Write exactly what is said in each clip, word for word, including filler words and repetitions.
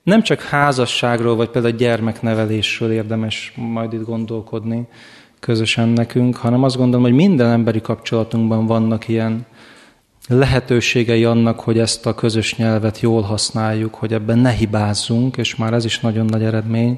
Nem csak házasságról, vagy például gyermeknevelésről érdemes majd itt gondolkodni közösen nekünk, hanem azt gondolom, hogy minden emberi kapcsolatunkban vannak ilyen lehetőségei annak, hogy ezt a közös nyelvet jól használjuk, hogy ebben ne hibázzunk, és már ez is nagyon nagy eredmény,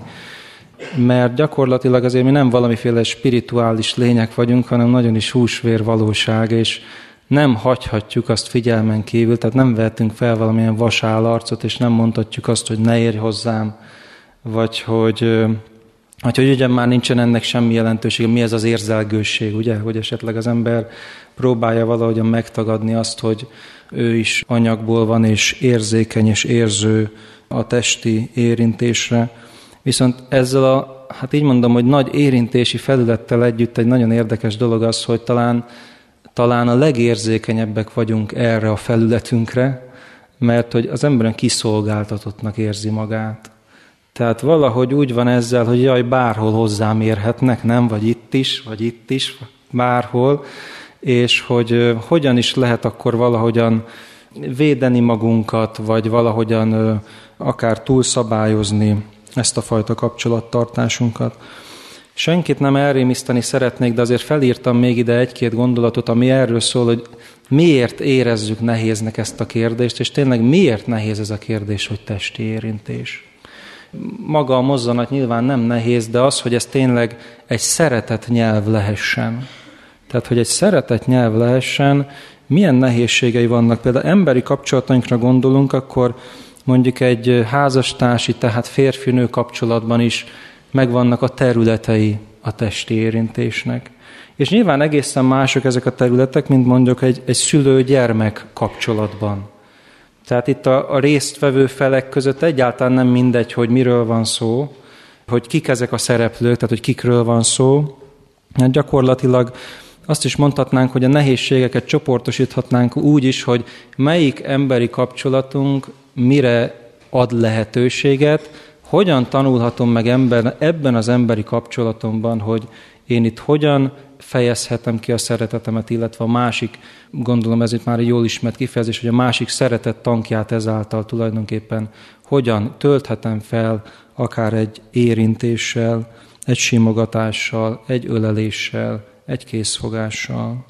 mert gyakorlatilag azért mi nem valamiféle spirituális lények vagyunk, hanem nagyon is húsvér valóság, és nem hagyhatjuk azt figyelmen kívül, tehát nem vehetünk fel valamilyen vasállarcot, és nem mondhatjuk azt, hogy ne érj hozzám, vagy hogy, vagy hogy ugye már nincsen ennek semmi jelentősége, mi ez az érzelgőség, ugye, hogy esetleg az ember próbálja valahogyan megtagadni azt, hogy ő is anyagból van, és érzékeny és érző a testi érintésre. Viszont ezzel a, hát így mondom, hogy nagy érintési felülettel együtt egy nagyon érdekes dolog az, hogy talán, talán a legérzékenyebbek vagyunk erre a felületünkre, mert hogy az ember kiszolgáltatottnak érzi magát. Tehát valahogy úgy van ezzel, hogy jaj, bárhol hozzám érhetnek, nem? Vagy itt is, vagy itt is, bárhol, és hogy hogyan is lehet akkor valahogyan védeni magunkat, vagy valahogyan akár túlszabályozni ezt a fajta kapcsolattartásunkat. Senkit nem elrémiszteni szeretnék, de azért felírtam még ide egy-két gondolatot, ami erről szól, hogy miért érezzük nehéznek ezt a kérdést, és tényleg miért nehéz ez a kérdés, hogy testi érintés. Maga a mozzanat nyilván nem nehéz, de az, hogy ez tényleg egy szeretett nyelv lehessen. Tehát, hogy egy szeretett nyelv lehessen, milyen nehézségei vannak. Például emberi kapcsolatainkra gondolunk, akkor mondjuk egy házastársi, tehát férfi-nő kapcsolatban is megvannak a területei a testi érintésnek. És nyilván egészen mások ezek a területek, mint mondjuk egy, egy szülő-gyermek kapcsolatban. Tehát itt a, a résztvevő felek között egyáltalán nem mindegy, hogy miről van szó, hogy kik ezek a szereplők, tehát hogy kikről van szó. Hát gyakorlatilag azt is mondhatnánk, hogy a nehézségeket csoportosíthatnánk úgy is, hogy melyik emberi kapcsolatunk mire ad lehetőséget, hogyan tanulhatom meg ember, ebben az emberi kapcsolatomban, hogy én itt hogyan fejezhetem ki a szeretetemet, illetve a másik, gondolom ez itt már egy jól ismert kifejezés, hogy a másik szeretet tankját ezáltal tulajdonképpen hogyan tölthetem fel, akár egy érintéssel, egy simogatással, egy öleléssel, egy készfogással.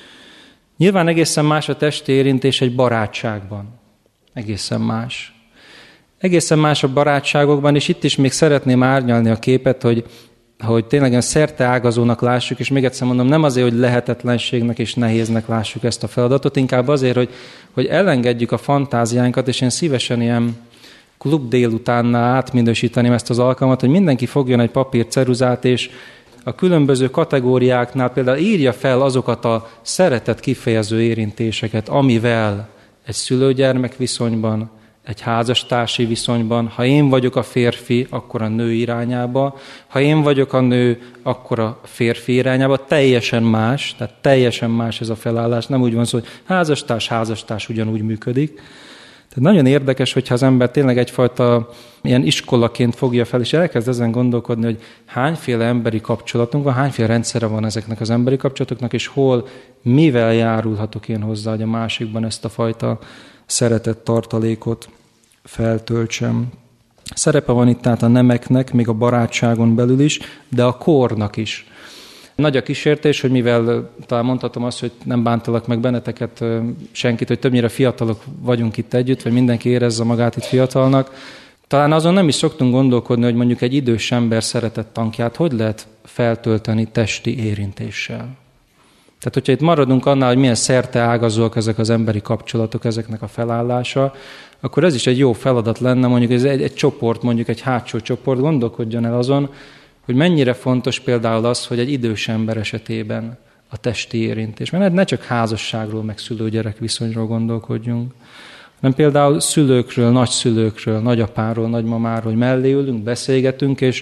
Nyilván egészen más a testi érintés egy barátságban. Egészen más. Egészen más a barátságokban, és itt is még szeretném árnyalni a képet, hogy, hogy tényleg szerte ágazónak lássuk, és még egyszer mondom, nem azért, hogy lehetetlenségnek és nehéznek lássuk ezt a feladatot, inkább azért, hogy, hogy elengedjük a fantáziánkat, és én szívesen ilyen klub délutánnál átminősíteném ezt az alkalmat, hogy mindenki fogjon egy papír ceruzát, és a különböző kategóriáknál például írja fel azokat a szeretet kifejező érintéseket, amivel egy szülő-gyermek viszonyban, egy házastársi viszonyban, ha én vagyok a férfi, akkor a nő irányába, ha én vagyok a nő, akkor a férfi irányába, teljesen más, tehát teljesen más ez a felállás, nem úgy van szó, hogy házastárs, házastárs ugyanúgy működik. Tehát nagyon érdekes, hogyha az ember tényleg egyfajta ilyen iskolaként fogja fel, és elkezd ezen gondolkodni, hogy hányféle emberi kapcsolatunk van, hányféle rendszere van ezeknek az emberi kapcsolatoknak, és hol, mivel járulhatok én hozzá, hogy a másikban ezt a fajta szeretett tartalékot feltöltsem. Szerepe van itt tehát a nemeknek, még a barátságon belül is, de a kornak is. Nagy a kísértés, hogy mivel talán mondhatom azt, hogy nem bántalak meg benneteket senkit, hogy többnyire fiatalok vagyunk itt együtt, vagy mindenki érezze magát itt fiatalnak, talán azon nem is szoktunk gondolkodni, hogy mondjuk egy idős ember szeretett tankját hogy lehet feltölteni testi érintéssel. Tehát, hogyha itt maradunk annál, hogy milyen szerte ágazóak ezek az emberi kapcsolatok, ezeknek a felállása, akkor ez is egy jó feladat lenne, mondjuk ez egy, egy csoport, mondjuk egy hátsó csoport gondolkodjon el azon, hogy mennyire fontos például az, hogy egy idős ember esetében a testi érintés. Mert ne csak házasságról, meg szülő-gyerek viszonyról gondolkodjunk, hanem például szülőkről, nagyszülőkről, nagyapáról, nagymamáról, hogy mellé ülünk, beszélgetünk, és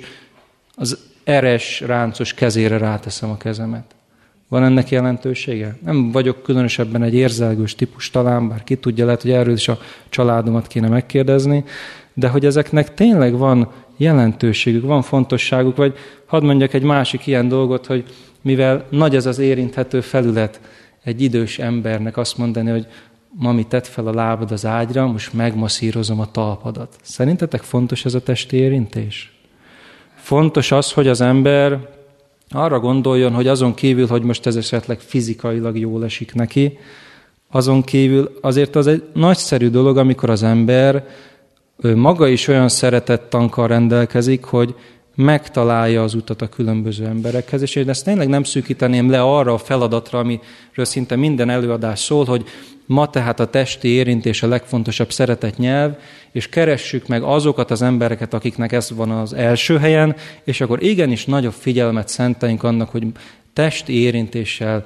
az eres, ráncos kezére ráteszem a kezemet. Van ennek jelentősége? Nem vagyok különösebben egy érzelgős típus talán, bár ki tudja, lehet, hogy erről is a családomat kéne megkérdezni, de hogy ezeknek tényleg van jelentőségük, van fontosságuk, vagy hadd mondjak egy másik ilyen dolgot, hogy mivel nagy ez az érinthető felület egy idős embernek azt mondani, hogy mami, tedd fel a lábad az ágyra, most megmasszírozom a talpadat. Szerintetek fontos ez a testi érintés? Fontos az, hogy az ember arra gondoljon, hogy azon kívül, hogy most ez esetleg fizikailag jól esik neki, azon kívül azért az egy nagyszerű dolog, amikor az ember maga is olyan szeretettankkal rendelkezik, hogy megtalálja az utat a különböző emberekhez, és én ezt tényleg nem szűkíteném le arra a feladatra, amiről szinte minden előadás szól, hogy ma tehát a testi érintés a legfontosabb szeretetnyelv, és keressük meg azokat az embereket, akiknek ez van az első helyen, és akkor igenis nagyobb figyelmet szenteljünk annak, hogy testi érintéssel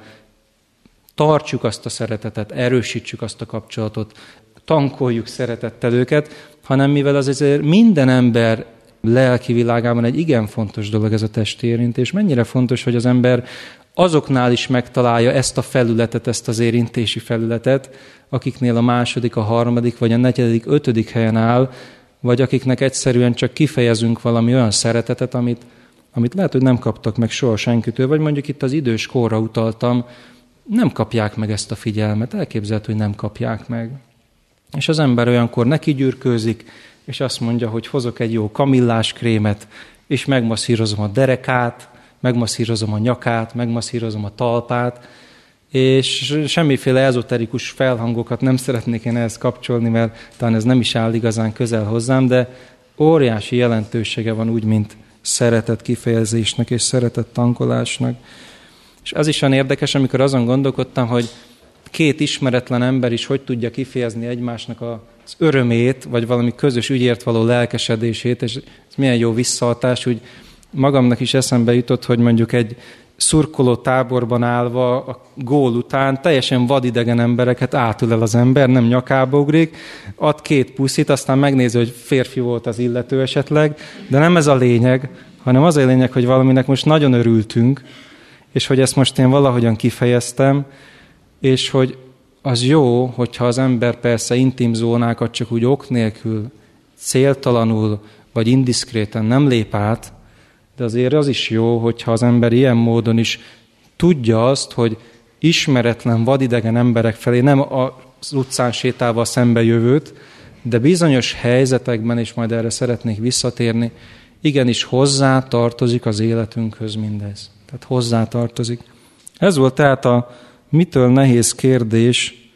tartsuk azt a szeretetet, erősítsük azt a kapcsolatot, tankoljuk szeretettel őket, hanem mivel az azért minden ember lelki világában egy igen fontos dolog ez a testi érintés. Mennyire fontos, hogy az ember azoknál is megtalálja ezt a felületet, ezt az érintési felületet, akiknél a második, a harmadik, vagy a negyedik, ötödik helyen áll, vagy akiknek egyszerűen csak kifejezünk valami olyan szeretetet, amit, amit lehet, hogy nem kaptak meg soha senkitől, vagy mondjuk itt az idős korra utaltam, nem kapják meg ezt a figyelmet, elképzelhető, hogy nem kapják meg. És az ember olyankor neki gyűrkőzik, és azt mondja, hogy hozok egy jó kamillás krémet, és megmasszírozom a derekát, megmasszírozom a nyakát, megmasszírozom a talpát, és semmiféle ezoterikus felhangokat nem szeretnék én ehhez kapcsolni, mert talán ez nem is áll igazán közel hozzám, de óriási jelentősége van úgy, mint szeretet kifejezésnek és szeretet tankolásnak. És az is olyan érdekes, amikor azon gondolkodtam, hogy két ismeretlen ember is hogy tudja kifejezni egymásnak az örömét, vagy valami közös ügyért való lelkesedését, és ez milyen jó visszahatás, úgy magamnak is eszembe jutott, hogy mondjuk egy szurkoló táborban állva a gól után teljesen vadidegen embereket átülel az ember, nem nyakába ugrik, ad két puszit, aztán megnézi, hogy férfi volt az illető esetleg, de nem ez a lényeg, hanem az a lényeg, hogy valaminek most nagyon örültünk, és hogy ezt most én valahogyan kifejeztem, és hogy az jó, hogyha az ember persze intim zónákat csak úgy ok nélkül, céltalanul vagy indiszkréten nem lép át, de azért az is jó, hogyha az ember ilyen módon is tudja azt, hogy ismeretlen, vadidegen emberek felé nem az utcán sétálva szembe jövőt, de bizonyos helyzetekben, és majd erre szeretnék visszatérni, igenis hozzá tartozik az életünkhöz mindez. Tehát hozzá tartozik. Ez volt tehát a mitől nehéz kérdés,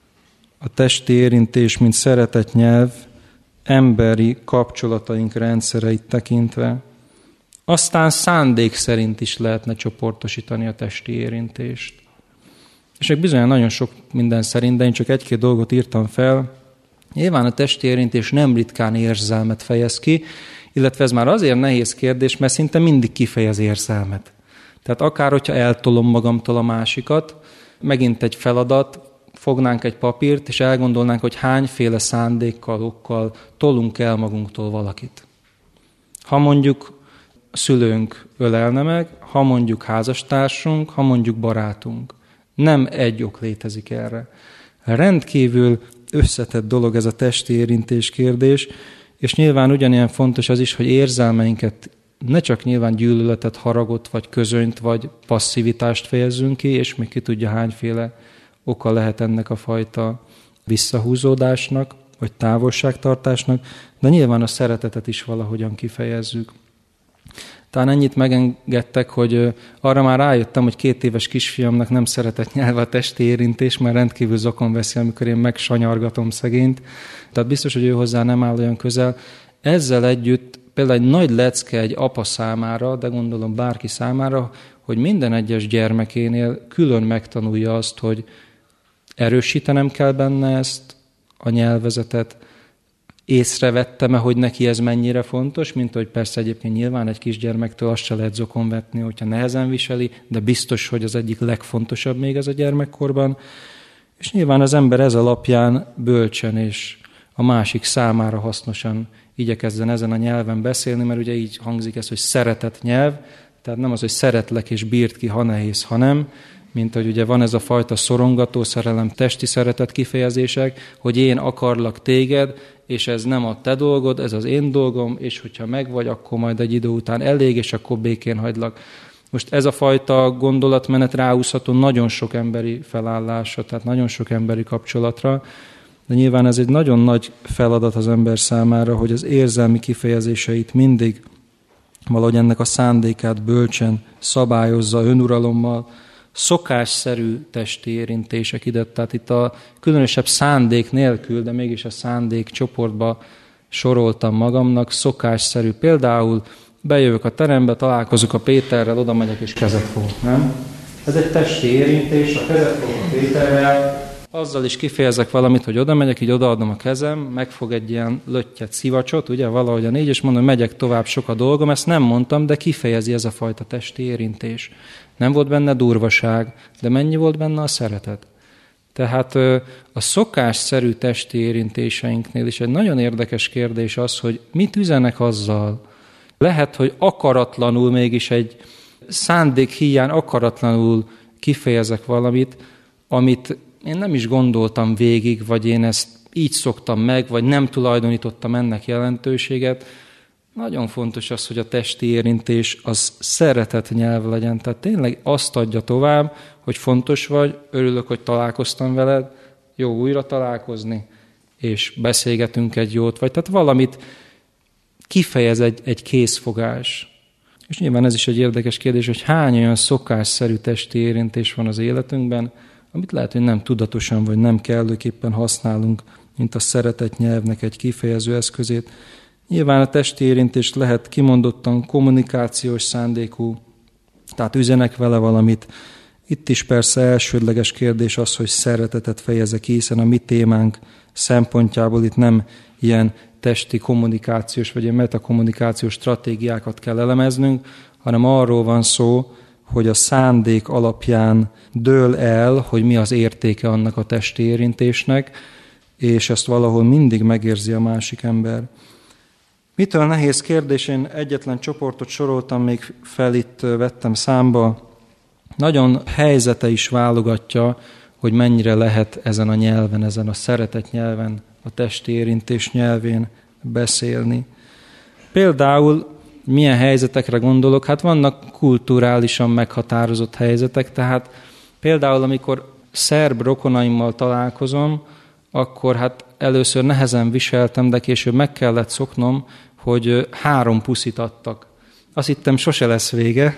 a testi érintés, mint szeretetnyelv, emberi kapcsolataink rendszereit tekintve. Aztán szándék szerint is lehetne csoportosítani a testi érintést. És még bizony nagyon sok minden szerint, de én csak egy-két dolgot írtam fel. Nyilván a testi érintés nem ritkán érzelmet fejez ki, illetve ez már azért nehéz kérdés, mert szinte mindig kifejez érzelmet. Tehát akár, hogyha eltolom magamtól a másikat, megint egy feladat, fognánk egy papírt, és elgondolnánk, hogy hányféle szándékkal, okkal tolunk el magunktól valakit. Ha mondjuk szülőnk ölelne meg, ha mondjuk házastársunk, ha mondjuk barátunk. Nem egy ok létezik erre. Rendkívül összetett dolog ez a testi érintés kérdés, és nyilván ugyanilyen fontos az is, hogy érzelmeinket ne csak nyilván gyűlöletet, haragot, vagy közönyt, vagy passzivitást fejezzünk ki, és még ki tudja hányféle oka lehet ennek a fajta visszahúzódásnak, vagy távolságtartásnak, de nyilván a szeretetet is valahogyan kifejezzük. Talán ennyit megengedtek, hogy arra már rájöttem, hogy két éves kisfiamnak nem szeretett nyelve a testi érintés, mert rendkívül zokon veszi, amikor én megsanyargatom szegényt. Tehát biztos, hogy ő hozzá nem áll olyan közel. Ezzel együtt például egy nagy lecke egy apa számára, de gondolom bárki számára, hogy minden egyes gyermekénél külön megtanulja azt, hogy erősítenem kell benne ezt a nyelvezetet, észrevettem-e, hogy neki ez mennyire fontos, mint hogy persze egyébként nyilván egy kisgyermektől azt se lehet zokon vetni, hogyha nehezen viseli, de biztos, hogy az egyik legfontosabb még ez a gyermekkorban. És nyilván az ember ez alapján bölcsen és a másik számára hasznosan igyekezzen ezen a nyelven beszélni, mert ugye így hangzik ez, hogy szeretet nyelv, tehát nem az, hogy szeretlek és bírt ki, ha nehéz, ha nem, mint hogy ugye van ez a fajta szorongató szerelem, testi szeretet kifejezések, hogy én akarlak téged, és ez nem a te dolgod, ez az én dolgom, és hogyha megvagy, akkor majd egy idő után elég, és akkor békén hagylak. Most ez a fajta gondolatmenet ráhúzható nagyon sok emberi felállásra, tehát nagyon sok emberi kapcsolatra, de nyilván ez egy nagyon nagy feladat az ember számára, hogy az érzelmi kifejezéseit mindig valahogy ennek a szándékát bölcsen szabályozza, önuralommal, szokásszerű testi érintések ide, tehát itt a különösebb szándék nélkül, de mégis a szándék csoportba soroltam magamnak, szokásszerű. Például bejövök a terembe, találkozok a Péterrel, oda megyek és kezet fogok, nem? Ez egy testi érintés, a kezet fogok a Péterrel, azzal is kifejezek valamit, hogy oda megyek, így odaadom a kezem, megfog egy ilyen löttyet, szivacsot, ugye, valahogy a négy, és mondom, megyek tovább, sok a dolgom, ezt nem mondtam, de kifejezi ez a fajta testi érintés. Nem volt benne durvaság, de mennyi volt benne a szeretet? Tehát a szokásszerű testi érintéseinknél is egy nagyon érdekes kérdés az, hogy mit üzenek azzal. Lehet, hogy akaratlanul, mégis egy szándék híján akaratlanul kifejezek valamit, amit én nem is gondoltam végig, vagy én ezt így szoktam meg, vagy nem tulajdonítottam ennek jelentőséget. Nagyon fontos az, hogy a testi érintés az szeretet nyelv legyen. Tehát tényleg azt adja tovább, hogy fontos vagy, örülök, hogy találkoztam veled, jó újra találkozni, és beszélgetünk egy jót, vagy tehát valamit kifejez egy, egy készfogás. És nyilván ez is egy érdekes kérdés, hogy hány olyan szokásszerű testi érintés van az életünkben, amit lehet, hogy nem tudatosan, vagy nem kellőképpen használunk, mint a szeretet nyelvnek egy kifejező eszközét. Nyilván a testi érintés lehet kimondottan kommunikációs szándékú, tehát üzenek vele valamit. Itt is persze elsődleges kérdés az, hogy szeretetet fejeze ki, hiszen a mi témánk szempontjából itt nem ilyen testi kommunikációs, vagy ilyen metakommunikációs stratégiákat kell elemeznünk, hanem arról van szó, hogy a szándék alapján dől el, hogy mi az értéke annak a testi érintésnek, és ezt valahol mindig megérzi a másik ember. Mitől nehéz kérdés? Én egyetlen csoportot soroltam még fel, itt vettem számba. Nagyon helyzete is válogatja, hogy mennyire lehet ezen a nyelven, ezen a szeretet nyelven, a testi érintés nyelvén beszélni. Például milyen helyzetekre gondolok? Hát vannak kulturálisan meghatározott helyzetek, tehát például amikor szerb rokonaimmal találkozom, akkor hát először nehezen viseltem, de később meg kellett szoknom, hogy három puszit adtak. Azt hittem, sose lesz vége,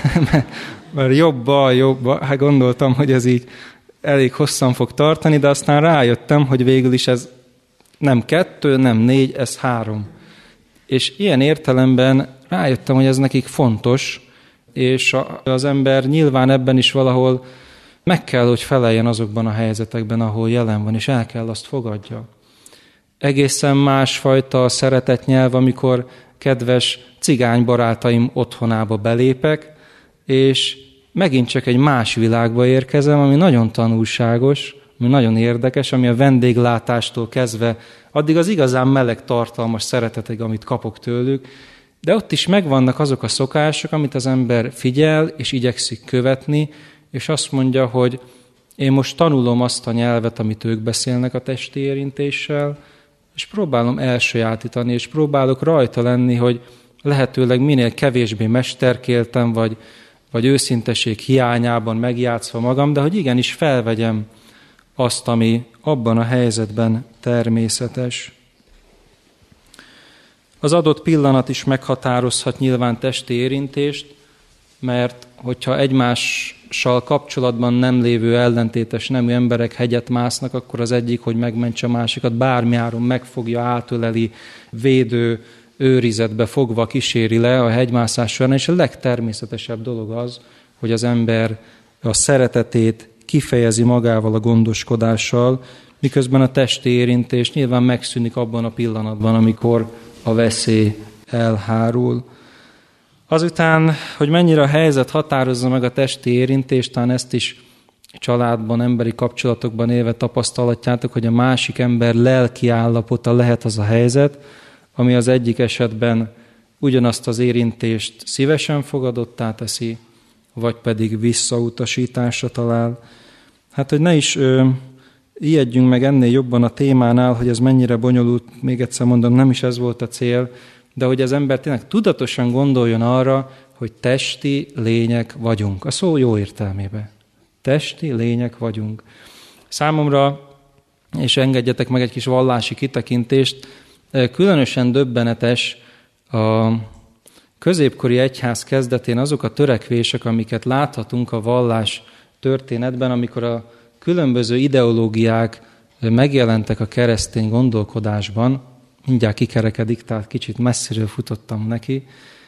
mert jobb-bal, jobb-bal, hát gondoltam, hogy ez így elég hosszan fog tartani, de aztán rájöttem, hogy végül is ez nem kettő, nem négy, ez három. És ilyen értelemben rájöttem, hogy ez nekik fontos, és az ember nyilván ebben is valahol meg kell, hogy feleljen azokban a helyzetekben, ahol jelen van, és el kell azt fogadja. Egészen másfajta szeretetnyelv, amikor kedves cigány barátaim otthonába belépek, és megint csak egy más világba érkezem, ami nagyon tanulságos, ami nagyon érdekes, ami a vendéglátástól kezdve addig az igazán meleg, tartalmas szeretetig, amit kapok tőlük, de ott is megvannak azok a szokások, amit az ember figyel, és igyekszik követni, és azt mondja, hogy én most tanulom azt a nyelvet, amit ők beszélnek a testi érintéssel, és próbálom elsajátítani, és próbálok rajta lenni, hogy lehetőleg minél kevésbé mesterkéltem, vagy, vagy őszinteség hiányában megjátszva magam, de hogy igenis felvegyem azt, ami abban a helyzetben természetes. Az adott pillanat is meghatározhat nyilván testi érintést, mert hogyha egymással kapcsolatban nem lévő ellentétes nemű emberek hegyet másznak, akkor az egyik, hogy megmentse a másikat, bármi áron megfogja, átöleli, védő őrizetbe fogva kíséri le a hegymászás során, és a legtermészetesebb dolog az, hogy az ember a szeretetét kifejezi magával a gondoskodással, miközben a testi érintés nyilván megszűnik abban a pillanatban, amikor a veszély elhárul. Azután, hogy mennyire a helyzet határozza meg a testi érintést, talán ezt is családban, emberi kapcsolatokban élve tapasztalatjátok, hogy a másik ember lelki állapota lehet az a helyzet, ami az egyik esetben ugyanazt az érintést szívesen fogadottá teszi, vagy pedig visszautasításra talál. Hát, hogy ne is ö, ijedjünk meg ennél jobban a témánál, hogy ez mennyire bonyolult, még egyszer mondom, nem is ez volt a cél, de hogy az ember tényleg tudatosan gondoljon arra, hogy testi lények vagyunk. A szó jó értelmében. Testi lények vagyunk. Számomra, és engedjetek meg egy kis vallási kitekintést, különösen döbbenetes a középkori egyház kezdetén azok a törekvések, amiket láthatunk a vallás történetben, amikor a különböző ideológiák megjelentek a keresztény gondolkodásban, mindjárt kikerekedik, tehát kicsit messziről futottam neki,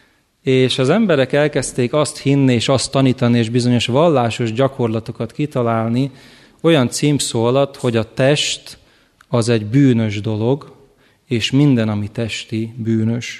és az emberek elkezdték azt hinni és azt tanítani, és bizonyos vallásos gyakorlatokat kitalálni, olyan címszó alatt, hogy a test az egy bűnös dolog, és minden, ami testi, bűnös.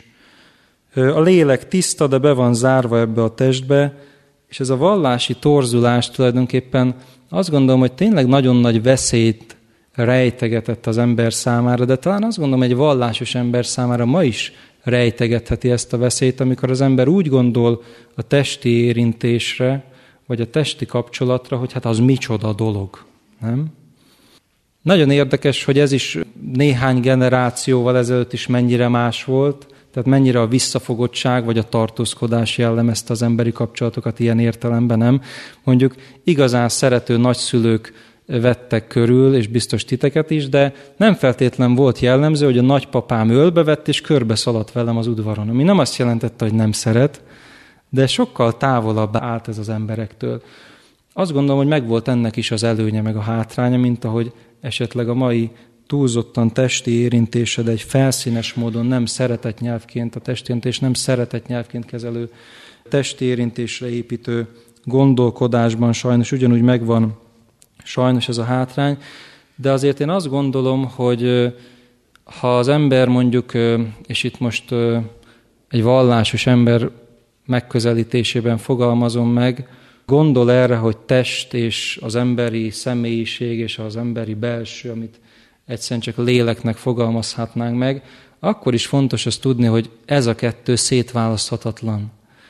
A lélek tiszta, de be van zárva ebbe a testbe, és ez a vallási torzulás tulajdonképpen azt gondolom, hogy tényleg nagyon nagy veszélyt rejtegetett az ember számára, de talán azt gondolom, egy vallásos ember számára ma is rejtegetheti ezt a veszélyt, amikor az ember úgy gondol a testi érintésre, vagy a testi kapcsolatra, hogy hát az micsoda dolog, nem? Nagyon érdekes, hogy ez is néhány generációval ezelőtt is mennyire más volt, tehát mennyire a visszafogottság vagy a tartózkodás jellemezte az emberi kapcsolatokat ilyen értelemben, nem? Mondjuk igazán szerető nagyszülők vettek körül, és biztos titeket is, de nem feltétlen volt jellemző, hogy a nagypapám ölbevett és körbe szaladt velem az udvaron. Ami nem azt jelentette, hogy nem szeret, de sokkal távolabb állt ez az emberektől. Azt gondolom, hogy megvolt ennek is az előnye, meg a hátránya, mint ahogy esetleg a mai túlzottan testi érintésed egy felszínes módon nem szeretett nyelvként, a testérintés nem szeretett nyelvként kezelő testi érintésre építő gondolkodásban sajnos ugyanúgy megvan sajnos ez a hátrány, de azért én azt gondolom, hogy ha az ember mondjuk, és itt most egy vallásos ember megközelítésében fogalmazom meg, gondol erre, hogy test és az emberi személyiség és az emberi belső, amit egyszerűen csak léleknek fogalmazhatnánk meg, akkor is fontos azt tudni, hogy ez a kettő szétválaszthatatlan.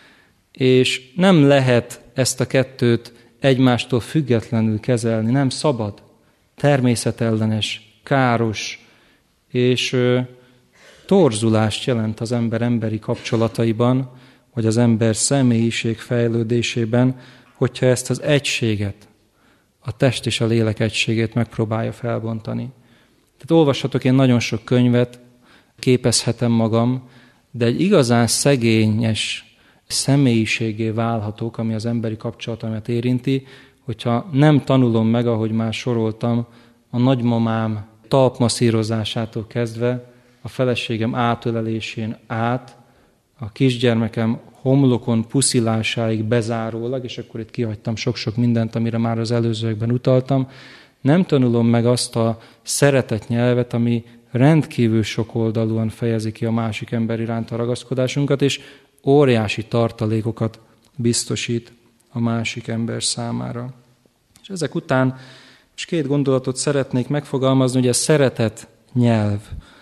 És nem lehet ezt a kettőt egymástól függetlenül kezelni, nem szabad, természetellenes, káros, és ö, torzulást jelent az ember emberi kapcsolataiban, vagy az ember személyiség fejlődésében, hogyha ezt az egységet, a test és a lélek egységét megpróbálja felbontani. Tehát olvashatok én nagyon sok könyvet, képezhetem magam, de egy igazán szegényes személyiségé válhatok, ami az emberi kapcsolatomat érinti, hogyha nem tanulom meg, ahogy már soroltam, a nagymamám talpmasszírozásától kezdve, a feleségem átölelésén át, a kisgyermekem homlokon puszilásáig bezárólag, és akkor itt kihagytam sok-sok mindent, amire már az előzőekben utaltam, nem tanulom meg azt a szeretet nyelvet, ami rendkívül sokoldalúan fejezi ki a másik ember iránt a ragaszkodásunkat, és óriási tartalékokat biztosít a másik ember számára. És ezek után és két gondolatot szeretnék megfogalmazni, ugye szeretet nyelv.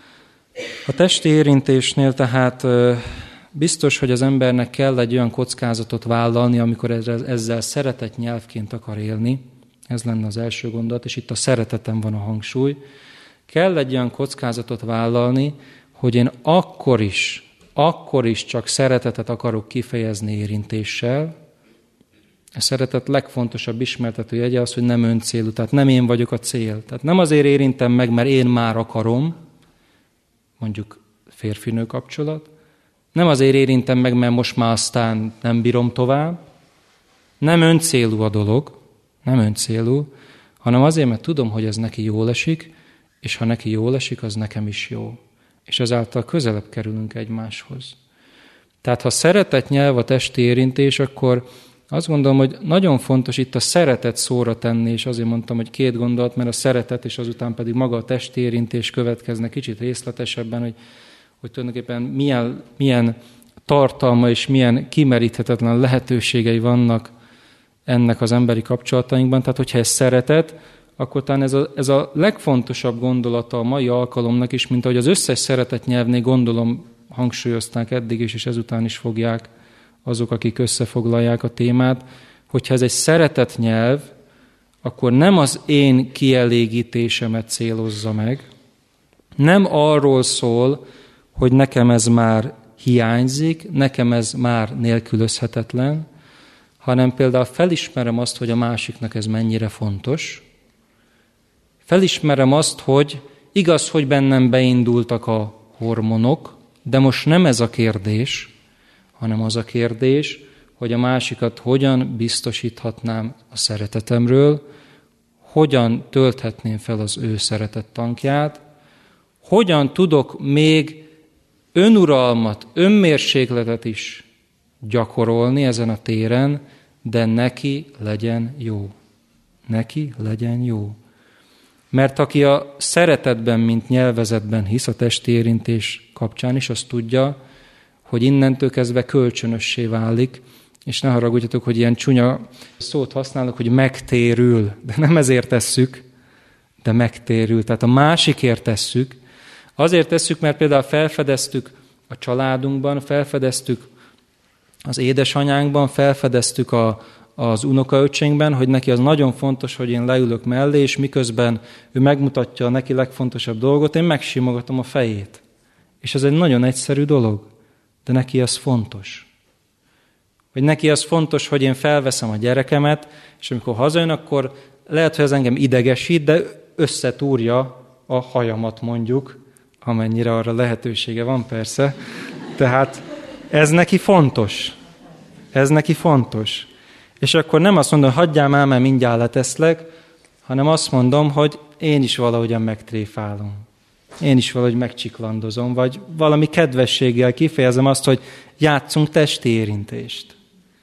A testi érintésnél tehát biztos, hogy az embernek kell egy olyan kockázatot vállalni, amikor ezzel szeretet nyelvként akar élni. Ez lenne az első gondolat, és itt a szereteten van a hangsúly. Kell egy olyan kockázatot vállalni, hogy én akkor is, akkor is csak szeretetet akarok kifejezni érintéssel. A szeretet legfontosabb ismertető jegye az, hogy nem öncélú, tehát nem én vagyok a cél. Tehát nem azért érintem meg, mert én már akarom, mondjuk férfinő kapcsolat, nem azért érintem meg, mert most már aztán nem bírom tovább, nem öncélú a dolog, nem öncélú, hanem azért, mert tudom, hogy ez neki jól esik, és ha neki jól esik, az nekem is jó. És ezáltal közelebb kerülünk egymáshoz. Tehát ha szeretet nyelv a testi érintés, akkor azt gondolom, hogy nagyon fontos itt a szeretet szóra tenni, és azért mondtam, hogy két gondolat, mert a szeretet, és azután pedig maga a testi érintés következne kicsit részletesebben, hogy, hogy tulajdonképpen milyen, milyen tartalma és milyen kimeríthetetlen lehetőségei vannak ennek az emberi kapcsolatainkban. Tehát, hogyha ez szeretet, akkor talán ez a, ez a legfontosabb gondolata a mai alkalomnak is, mint ahogy az összes szeretet nyelvnél gondolom hangsúlyozták eddig is, és ezután is fogják azok, akik összefoglalják a témát, hogyha ez egy szeretet nyelv, akkor nem az én kielégítésemet célozza meg, nem arról szól, hogy nekem ez már hiányzik, nekem ez már nélkülözhetetlen, hanem például felismerem azt, hogy a másiknak ez mennyire fontos. Felismerem azt, hogy igaz, hogy bennem beindultak a hormonok, de most nem ez a kérdés, hanem az a kérdés, hogy a másikat hogyan biztosíthatnám a szeretetemről, hogyan tölthetném fel az ő szeretet tankját, hogyan tudok még önuralmat, önmérsékletet is gyakorolni ezen a téren, de neki legyen jó. Neki legyen jó. Mert aki a szeretetben, mint nyelvezetben hisz a testi érintés kapcsán is, az tudja, hogy innentől kezdve kölcsönössé válik, és ne haragudjatok, hogy ilyen csúnya szót használok, hogy megtérül, de nem ezért tesszük, de megtérül. Tehát a másikért tesszük. Azért tesszük, mert például felfedeztük a családunkban, felfedeztük az édesanyánkban, felfedeztük a, az unokaöcsénkben, hogy neki az nagyon fontos, hogy én leülök mellé, és miközben ő megmutatja a neki legfontosabb dolgot, én megsimogatom a fejét. És ez egy nagyon egyszerű dolog, de neki az fontos. Hogy neki az fontos, hogy én felveszem a gyerekemet, és amikor hazajön, akkor lehet, hogy ez engem idegesít, de összetúrja a hajamat mondjuk, amennyire arra lehetősége van persze. Tehát ez neki fontos. Ez neki fontos. És akkor nem azt mondom, hagyjál már, mert mindjárt leteszlek, hanem azt mondom, hogy én is valahogyan megtréfálom. Én is valahogy megcsiklandozom, vagy valami kedvességgel kifejezem azt, hogy játszunk testi érintést.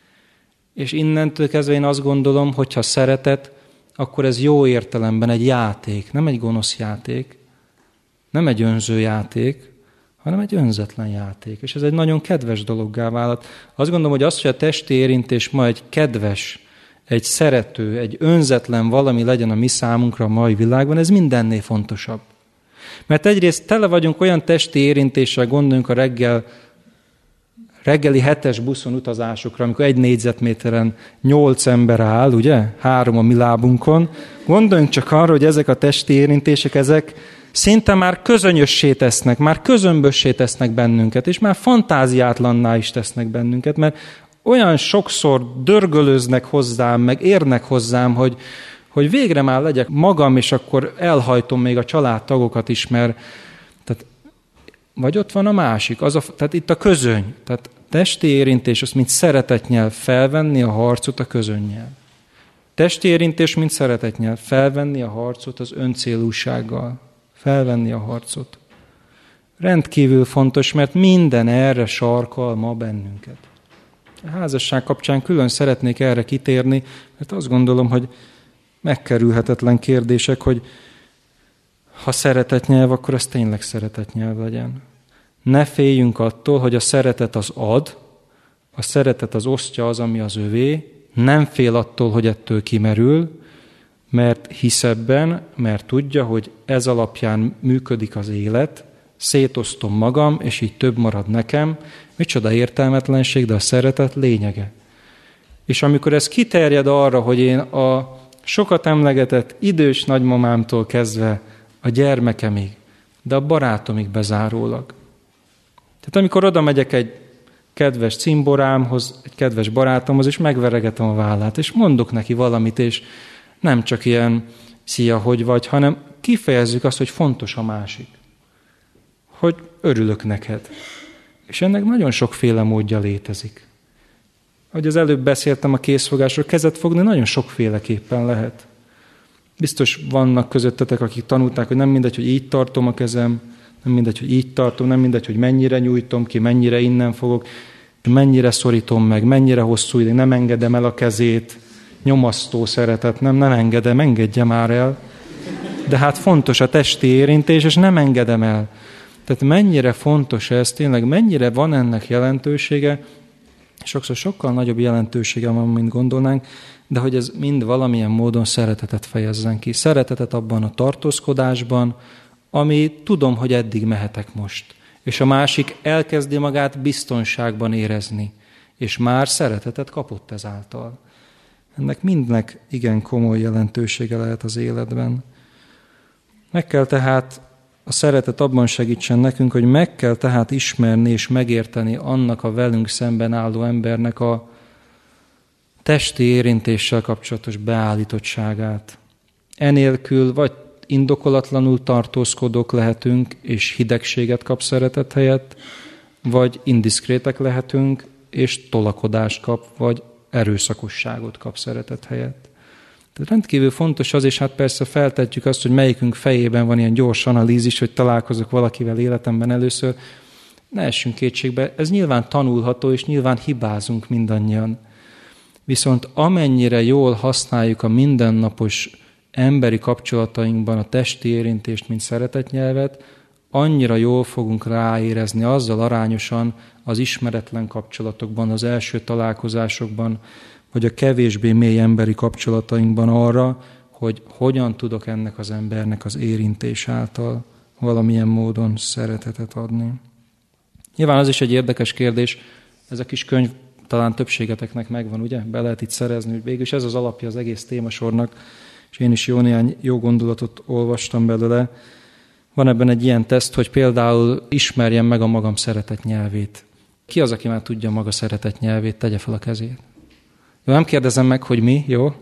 És innentől kezdve én azt gondolom, hogy ha szeretet, akkor ez jó értelemben egy játék, nem egy gonosz játék, nem egy önző játék, hanem egy önzetlen játék. És ez egy nagyon kedves dologgá vált. Azt gondolom, hogy az, hogy a testi érintés ma egy kedves, egy szerető, egy önzetlen valami legyen a mi számunkra a mai világban, ez mindennél fontosabb. Mert egyrészt tele vagyunk olyan testi érintéssel, gondoljunk a reggel, reggeli hetes buszon utazásokra, amikor egy négyzetméteren nyolc ember áll, ugye? Három a mi lábunkon. Gondoljunk csak arra, hogy ezek a testi érintések, ezek szinte már közönyössé tesznek, már közömbössé tesznek bennünket, és már fantáziátlanná is tesznek bennünket, mert olyan sokszor dörgölöznek hozzám, meg érnek hozzám, hogy, hogy végre már legyek magam, és akkor elhajtom még a családtagokat is, mert tehát, vagy ott van a másik, az a, tehát itt a közöny, tehát testi érintés, az mint szeretetnyelv felvenni a harcot a közönnyel. Testi érintés, mint szeretetnyelv felvenni a harcot az öncélúsággal. Felvenni a harcot. Rendkívül fontos, mert minden erre sarkal ma bennünket. A házasság kapcsán külön szeretnék erre kitérni, mert azt gondolom, hogy megkerülhetetlen kérdések, hogy ha szeretetnyelv, akkor az tényleg szeretetnyelv legyen. Ne féljünk attól, hogy a szeretet az ad, a szeretet az osztja az, ami az övé, nem fél attól, hogy ettől kimerül, mert hisz ebben, mert tudja, hogy ez alapján működik az élet, szétosztom magam, és így több marad nekem. Micsoda értelmetlenség, de a szeretet lényege. És amikor ez kiterjed arra, hogy én a sokat emlegetett idős nagymamámtól kezdve a gyermekemig, de a barátomig bezárólag. Tehát amikor oda megyek egy kedves cimborámhoz, egy kedves barátomhoz, és megveregetem a vállát, és mondok neki valamit, és nem csak ilyen szia, hogy vagy, hanem kifejezzük azt, hogy fontos a másik. Hogy örülök neked. És ennek nagyon sokféle módja létezik. Ahogy az előbb beszéltem a készfogásról, kezet fogni nagyon sokféleképpen lehet. Biztos vannak közöttetek, akik tanulták, hogy nem mindegy, hogy így tartom a kezem, nem mindegy, hogy így tartom, nem mindegy, hogy mennyire nyújtom ki, mennyire innen fogok, mennyire szorítom meg, mennyire hosszú ideig, nem engedem el a kezét, nyomasztó szeretet, nem, nem engedem, engedje már el. De hát fontos a testi érintés, és nem engedem el. Tehát mennyire fontos ez, tényleg mennyire van ennek jelentősége, sokszor sokkal nagyobb jelentősége van, mint gondolnánk, de hogy ez mind valamilyen módon szeretetet fejezzen ki. Szeretetet abban a tartózkodásban, ami tudom, hogy eddig mehetek most. És a másik elkezdi magát biztonságban érezni, és már szeretetet kapott ezáltal. Ennek mindnek igen komoly jelentősége lehet az életben. Meg kell tehát a szeretet abban segítsen nekünk, hogy meg kell tehát ismerni és megérteni annak a velünk szemben álló embernek a testi érintéssel kapcsolatos beállítottságát. Enélkül vagy indokolatlanul tartózkodók lehetünk, és hidegséget kap szeretet helyett, vagy indiszkrétek lehetünk, és tolakodást kap, vagy erőszakosságot kap szeretet helyett. Tehát rendkívül fontos az, és hát persze feltetjük azt, hogy melyikünk fejében van ilyen gyors analízis, hogy találkozok valakivel életemben először, ne essünk kétségbe, ez nyilván tanulható, és nyilván hibázunk mindannyian. Viszont amennyire jól használjuk a mindennapos emberi kapcsolatainkban a testi érintést, mint szeretetnyelvet, annyira jól fogunk ráérezni azzal arányosan az ismeretlen kapcsolatokban, az első találkozásokban, vagy a kevésbé mély emberi kapcsolatainkban arra, hogy hogyan tudok ennek az embernek az érintés által valamilyen módon szeretetet adni. Nyilván az is egy érdekes kérdés, ez a kis könyv talán többségeteknek megvan, ugye? Be lehet itt szerezni, hogy végülis ez az alapja az egész témasornak, és én is jó néhány jó gondolatot olvastam belőle. Van ebben egy ilyen teszt, hogy például ismerjem meg a magam szeretett nyelvét. Ki az, aki már tudja maga szeretett nyelvét, tegye fel a kezét. Jó, nem kérdezem meg, hogy mi, jó?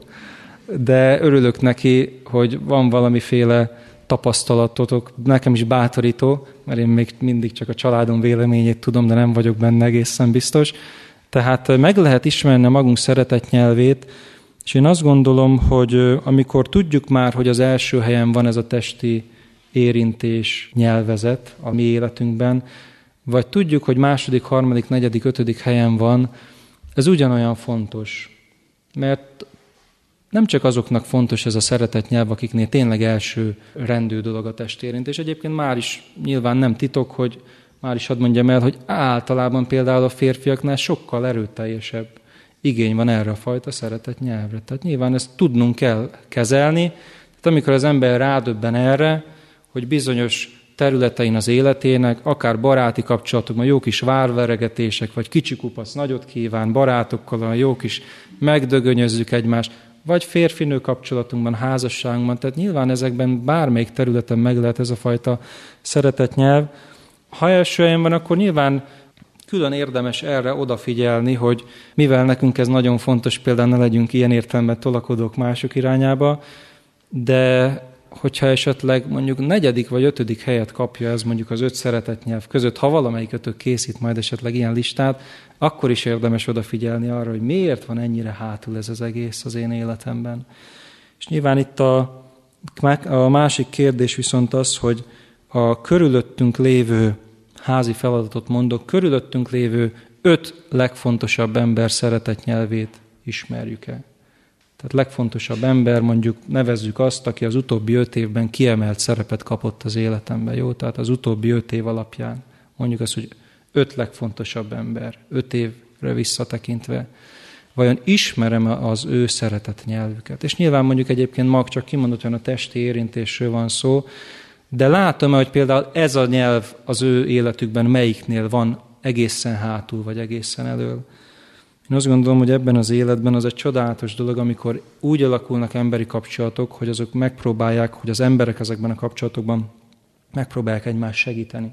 De örülök neki, hogy van valamiféle tapasztalatotok, nekem is bátorító, mert én még mindig csak a családom véleményét tudom, de nem vagyok benne egészen biztos. Tehát meg lehet ismerni a magunk szeretett nyelvét, és én azt gondolom, hogy amikor tudjuk már, hogy az első helyen van ez a testi érintés, nyelvezet a mi életünkben, vagy tudjuk, hogy második, harmadik, negyedik, ötödik helyen van, ez ugyanolyan fontos. Mert nem csak azoknak fontos ez a szeretett nyelv, akiknél tényleg első rendű dolog a testérintés. Egyébként már is nyilván nem titok, hogy már is hadd mondjam el, hogy általában például a férfiaknál sokkal erőteljesebb igény van erre a fajta szeretett nyelvre. Tehát nyilván ezt tudnunk kell kezelni. Tehát amikor az ember rádöbben erre, hogy bizonyos területein az életének, akár baráti kapcsolatokban, jó kis várveregetések, vagy kicsi kupac nagyot kíván, barátokkal a jó kis megdögönyözzük egymást, vagy férfinő kapcsolatunkban, házasságunkban, tehát nyilván ezekben bármelyik területen meg lehet ez a fajta szeretett nyelv. Ha első helyen van, akkor nyilván külön érdemes erre odafigyelni, hogy mivel nekünk ez nagyon fontos, például ne legyünk ilyen értelemben tolakodók mások irányába, de hogyha esetleg mondjuk negyedik vagy ötödik helyet kapja ez mondjuk az öt szeretett nyelv között, ha valamelyikötök készít majd esetleg ilyen listát, akkor is érdemes odafigyelni arra, hogy miért van ennyire hátul ez az egész az én életemben. És nyilván itt a, a másik kérdés viszont az, hogy a körülöttünk lévő, házi feladatot mondok, körülöttünk lévő öt legfontosabb ember szeretett nyelvét ismerjük-e. Tehát legfontosabb ember, mondjuk nevezzük azt, aki az utóbbi öt évben kiemelt szerepet kapott az életemben, jó? Tehát az utóbbi öt év alapján mondjuk azt, hogy öt legfontosabb ember, öt évre visszatekintve, vajon ismerem az ő szeretett nyelvüket? És nyilván mondjuk egyébként mag csak kimondottan a testi érintésről van szó, de látom, hogy például ez a nyelv az ő életükben melyiknél van egészen hátul, vagy egészen elől. Én azt gondolom, hogy ebben az életben az egy csodálatos dolog, amikor úgy alakulnak emberi kapcsolatok, hogy azok megpróbálják, hogy az emberek ezekben a kapcsolatokban megpróbálják egymást segíteni.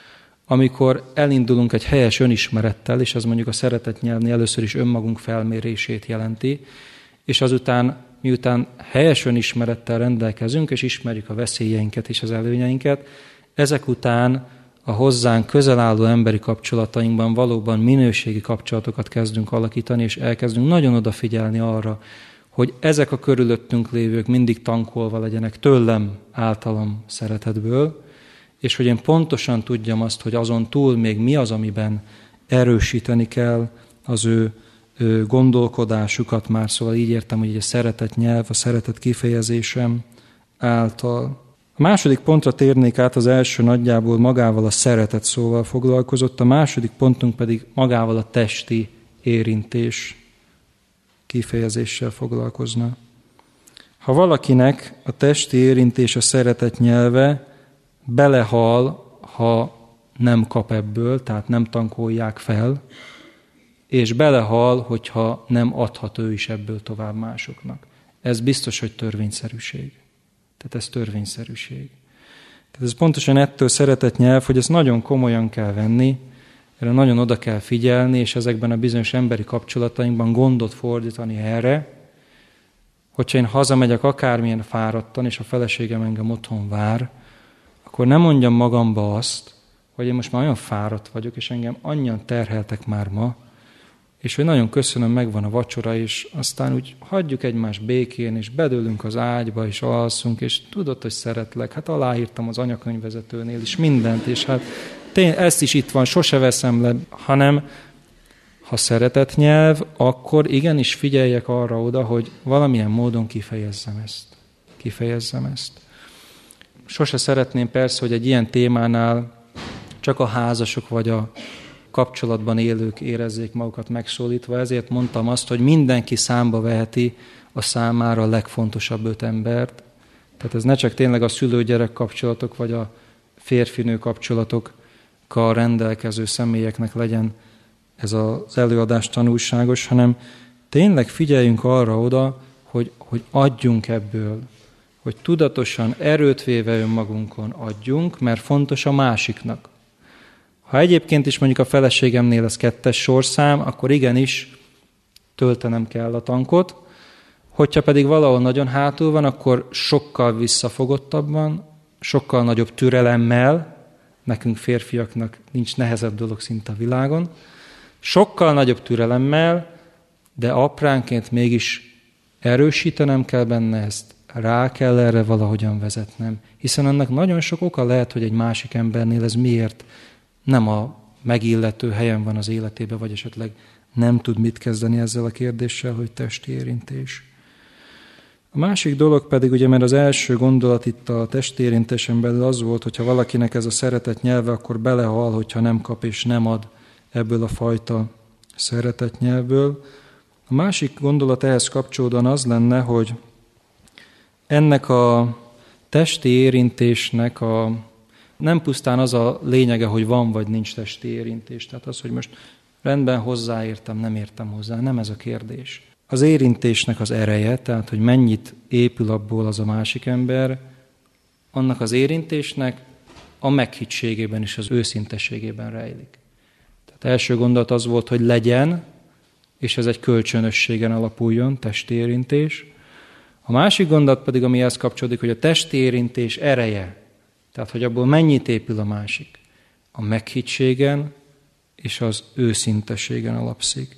Amikor elindulunk egy helyes önismerettel, és az mondjuk a szeretett nyelvnél először is önmagunk felmérését jelenti, és azután, miután helyes önismerettel rendelkezünk, és ismerjük a veszélyeinket és az előnyeinket, ezek után a hozzánk közel álló emberi kapcsolatainkban valóban minőségi kapcsolatokat kezdünk alakítani, és elkezdünk nagyon odafigyelni arra, hogy ezek a körülöttünk lévők mindig tankolva legyenek tőlem, általam szeretetből, és hogy én pontosan tudjam azt, hogy azon túl még mi az, amiben erősíteni kell az ő, ő gondolkodásukat már, szóval így értem, hogy a szeretet nyelv, a szeretet kifejezésem által. A második pontra térnék át, az első nagyjából magával a szeretet szóval foglalkozott, a második pontunk pedig magával a testi érintés kifejezéssel foglalkozna. Ha valakinek a testi érintés a szeretet nyelve, belehal, ha nem kap ebből, tehát nem tankolják fel, és belehal, hogyha nem adhat ő is ebből tovább másoknak. Ez biztos, hogy törvényszerűség. Tehát ez törvényszerűség. Tehát ez pontosan ettől szeretett nyelv, hogy ezt nagyon komolyan kell venni, erre nagyon oda kell figyelni, és ezekben a bizonyos emberi kapcsolatainkban gondot fordítani erre, hogyha én hazamegyek akármilyen fáradtan, és a feleségem engem otthon vár, akkor nem mondjam magamba azt, hogy én most már olyan fáradt vagyok, és engem annyian terheltek már ma, és hogy nagyon köszönöm, megvan a vacsora, és aztán úgy hagyjuk egymást békén, és bedőlünk az ágyba, és alszunk, és tudod, hogy szeretlek. Hát aláírtam az anyakönyvvezetőnél is mindent, és hát tény, ezt is itt van, sose veszem le, hanem ha szeretett nyelv, akkor igenis figyeljek arra oda, hogy valamilyen módon kifejezzem ezt. Kifejezzem ezt. Sose szeretném persze, hogy egy ilyen témánál csak a házasok vagy a kapcsolatban élők érezzék magukat megszólítva, ezért mondtam azt, hogy mindenki számba veheti a számára a legfontosabb öt embert. Tehát ez ne csak tényleg a szülő-gyerek kapcsolatok, vagy a férfinő kapcsolatokkal rendelkező személyeknek legyen ez az előadás tanulságos, hanem tényleg figyeljünk arra oda, hogy, hogy adjunk ebből, hogy tudatosan erőt véve önmagunkon adjunk, mert fontos a másiknak. Ha egyébként is mondjuk a feleségemnél ez kettes sorszám, akkor igenis töltenem kell a tankot. Hogyha pedig valahol nagyon hátul van, akkor sokkal visszafogottabban, sokkal nagyobb türelemmel, nekünk férfiaknak nincs nehezebb dolog szinte a világon, sokkal nagyobb türelemmel, de apránként mégis erősítenem kell benne ezt, rá kell erre valahogyan vezetnem, hiszen annak nagyon sok oka lehet, hogy egy másik embernél ez miért nem a megillető helyen van az életében, vagy esetleg nem tud mit kezdeni ezzel a kérdéssel, hogy testi érintés. A másik dolog pedig, ugye, mert az első gondolat itt a testi érintésen belül az volt, hogyha valakinek ez a szeretet nyelve, akkor belehal, hogyha nem kap és nem ad ebből a fajta szeretet nyelvből. A másik gondolat ehhez kapcsolódóan az lenne, hogy ennek a testi érintésnek a nem pusztán az a lényege, hogy van vagy nincs testi érintés. Tehát az, hogy most rendben hozzáértem, nem értem hozzá, nem ez a kérdés. Az érintésnek az ereje, tehát hogy mennyit épül abból az a másik ember, annak az érintésnek a meghittségében és az őszintességében rejlik. Tehát első gondolat az volt, hogy legyen, és ez egy kölcsönösségen alapuljon, testi érintés. A másik gondolat pedig, amihez kapcsolódik, hogy a testi érintés ereje, tehát, hogy abból mennyit épül a másik? A meghittségen és az őszintességen alapszik.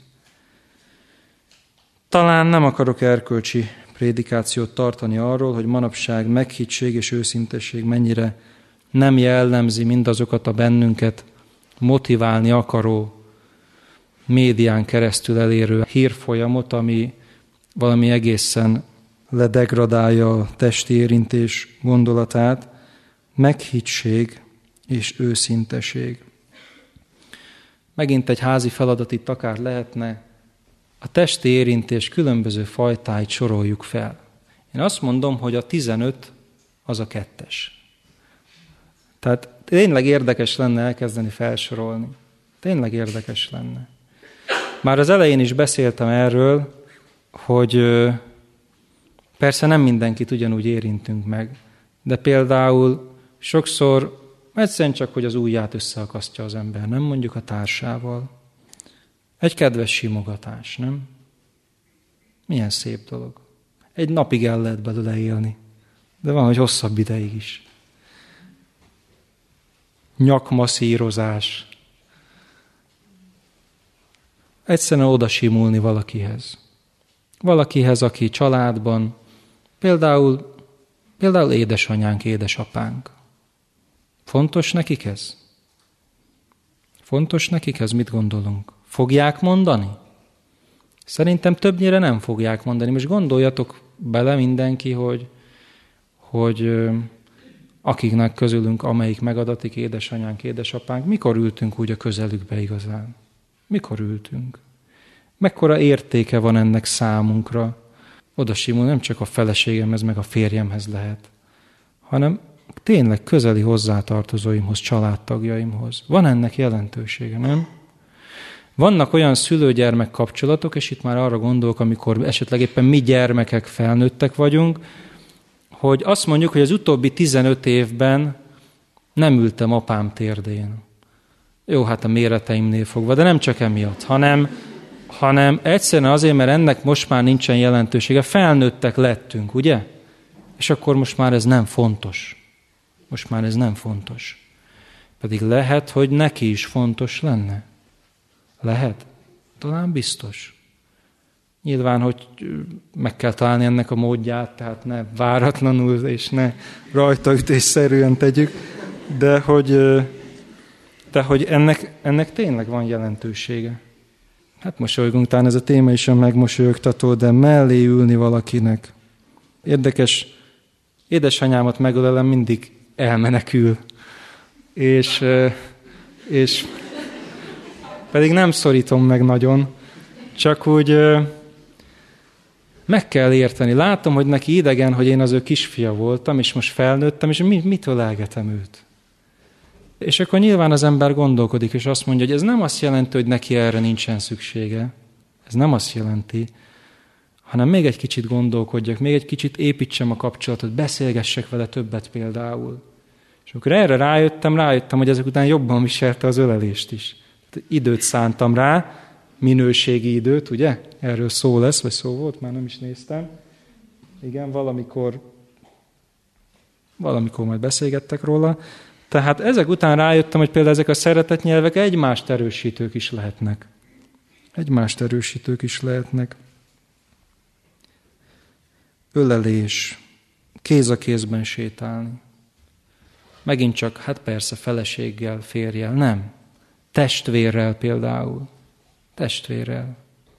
Talán nem akarok erkölcsi prédikációt tartani arról, hogy manapság meghittség és őszintesség mennyire nem jellemzi mindazokat a bennünket motiválni akaró, médián keresztül elérő hírfolyamot, ami valami egészen ledegradálja a testi érintés gondolatát, meghittség és őszinteség. Megint egy házi feladat itt akár lehetne, a testi érintés különböző fajtáit soroljuk fel. Én azt mondom, hogy a tizenöt az a kettes. Tehát tényleg érdekes lenne elkezdeni felsorolni. Tényleg érdekes lenne. Már az elején is beszéltem erről, hogy persze nem mindenkit ugyanúgy érintünk meg, de például sokszor egyszerűen csak, hogy az ujját összeakasztja az ember, nem mondjuk a társával. Egy kedves simogatás, nem? Milyen szép dolog. Egy napig el lehet belőle élni, de van, hogy hosszabb ideig is. Nyakmasszírozás. Egyszerűen oda simulni valakihez. Valakihez, aki családban, például, például édesanyánk, édesapánk. Fontos nekik ez? Fontos nekik ez? Mit gondolunk? Fogják mondani? Szerintem többnyire nem fogják mondani. Most gondoljatok bele mindenki, hogy, hogy akiknek közülünk, amelyik megadatik, édesanyánk, édesapánk, mikor ültünk úgy a közelükbe igazán? Mikor ültünk? Mekkora értéke van ennek számunkra? Oda simul, nem csak a feleségemhez, meg a férjemhez lehet, hanem tényleg közeli hozzátartozóimhoz, családtagjaimhoz. Van ennek jelentősége, nem? Vannak olyan szülő-gyermek kapcsolatok, és itt már arra gondolok, amikor esetleg éppen mi gyermekek, felnőttek vagyunk, hogy azt mondjuk, hogy az utóbbi tizenöt évben Nem ültem apám térdén. Jó, hát a méreteimnél fogva, de nem csak emiatt, hanem, hanem egyszerűen azért, mert ennek most már nincsen jelentősége. Felnőttek lettünk, ugye? És akkor most már ez nem fontos. Most már ez nem fontos. Pedig lehet, hogy neki is fontos lenne. Lehet? Talán biztos. Nyilván, hogy meg kell találni ennek a módját, tehát ne váratlanul és ne rajtaütésszerűen tegyük, de hogy, de hogy ennek, ennek tényleg van jelentősége. Hát mosolygunk, talán ez a téma is a megmosolyogtató, de mellé ülni valakinek. Érdekes, édesanyámat megölelem, mindig elmenekül. És, és pedig nem szorítom meg nagyon, csak úgy meg kell érteni. Látom, hogy neki idegen, hogy én az ő kisfia voltam, és most felnőttem, és mit ölelgetem őt. És akkor nyilván az ember gondolkodik, és azt mondja, hogy ez nem azt jelenti, hogy neki erre nincsen szüksége. Ez nem azt jelenti, hanem még egy kicsit gondolkodjak, még egy kicsit építsem a kapcsolatot, beszélgessek vele többet például. És akkor erre rájöttem, rájöttem, hogy ezek után jobban viselte az ölelést is. Időt szántam rá, minőségi időt, ugye? Erről szó lesz, vagy szó volt, már nem is néztem. Igen, valamikor, valamikor majd beszélgettek róla. Tehát ezek után rájöttem, hogy például ezek a szeretetnyelvek egymást erősítők is lehetnek. Egymást erősítők is lehetnek. Ölelés, kéz a kézben sétálni. Megint csak, hát persze, feleséggel, férjel, nem. Testvérrel például. Testvérrel.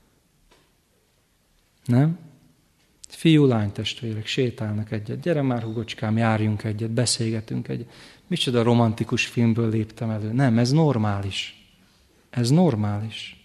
Nem? Fiú, lány testvérek sétálnak egyet. Gyere már, hugocskám, járjunk egyet, beszélgetünk egyet. Micsoda romantikus filmből léptem elő. Nem, ez normális. Ez normális.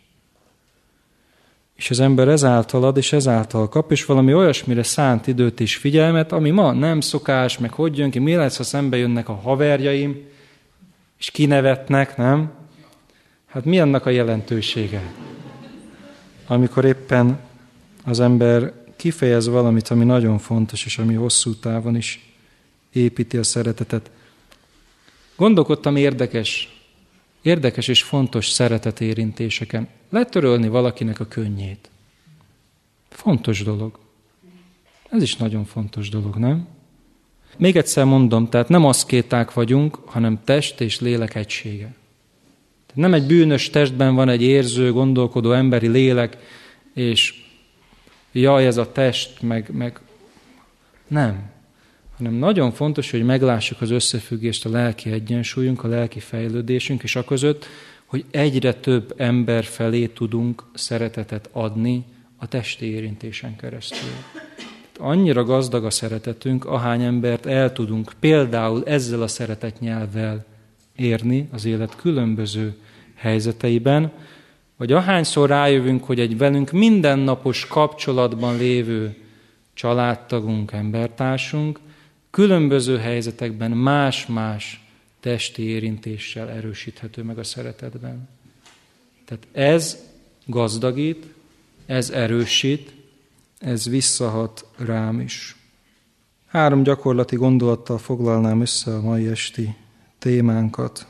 És az ember ezáltal ad, és ezáltal kap, és valami olyasmire szánt időt és figyelmet, ami ma nem szokás, meg hogy jön ki, mi lesz, ha szembe jönnek a haverjaim, és kinevetnek, nem? Hát mi annak a jelentősége? Amikor éppen az ember kifejez valamit, ami nagyon fontos, és ami hosszú távon is építi a szeretetet. Gondolkodtam érdekes, érdekes és fontos szeretetérintéseken. Letörölni valakinek a könnyét. Fontos dolog. Ez is nagyon fontos dolog, nem? Még egyszer mondom, tehát nem aszkéták vagyunk, hanem test és lélek egysége. Nem egy bűnös testben van egy érző, gondolkodó emberi lélek, és jaj, ez a test, meg, meg... Nem. Hanem nagyon fontos, hogy meglássuk az összefüggést a lelki egyensúlyunk, a lelki fejlődésünk, és aközött, hogy egyre több ember felé tudunk szeretetet adni a testi érintésen keresztül. Annyira gazdag a szeretetünk, ahány embert el tudunk például ezzel a szeretetnyelvvel érni az élet különböző helyzeteiben, vagy ahányszor rájövünk, hogy egy velünk mindennapos kapcsolatban lévő családtagunk, embertársunk különböző helyzetekben más-más testi érintéssel erősíthető meg a szeretetben. Tehát ez gazdagít, ez erősít, ez visszahat rám is. Három gyakorlati gondolattal foglalnám össze a mai esti témánkat.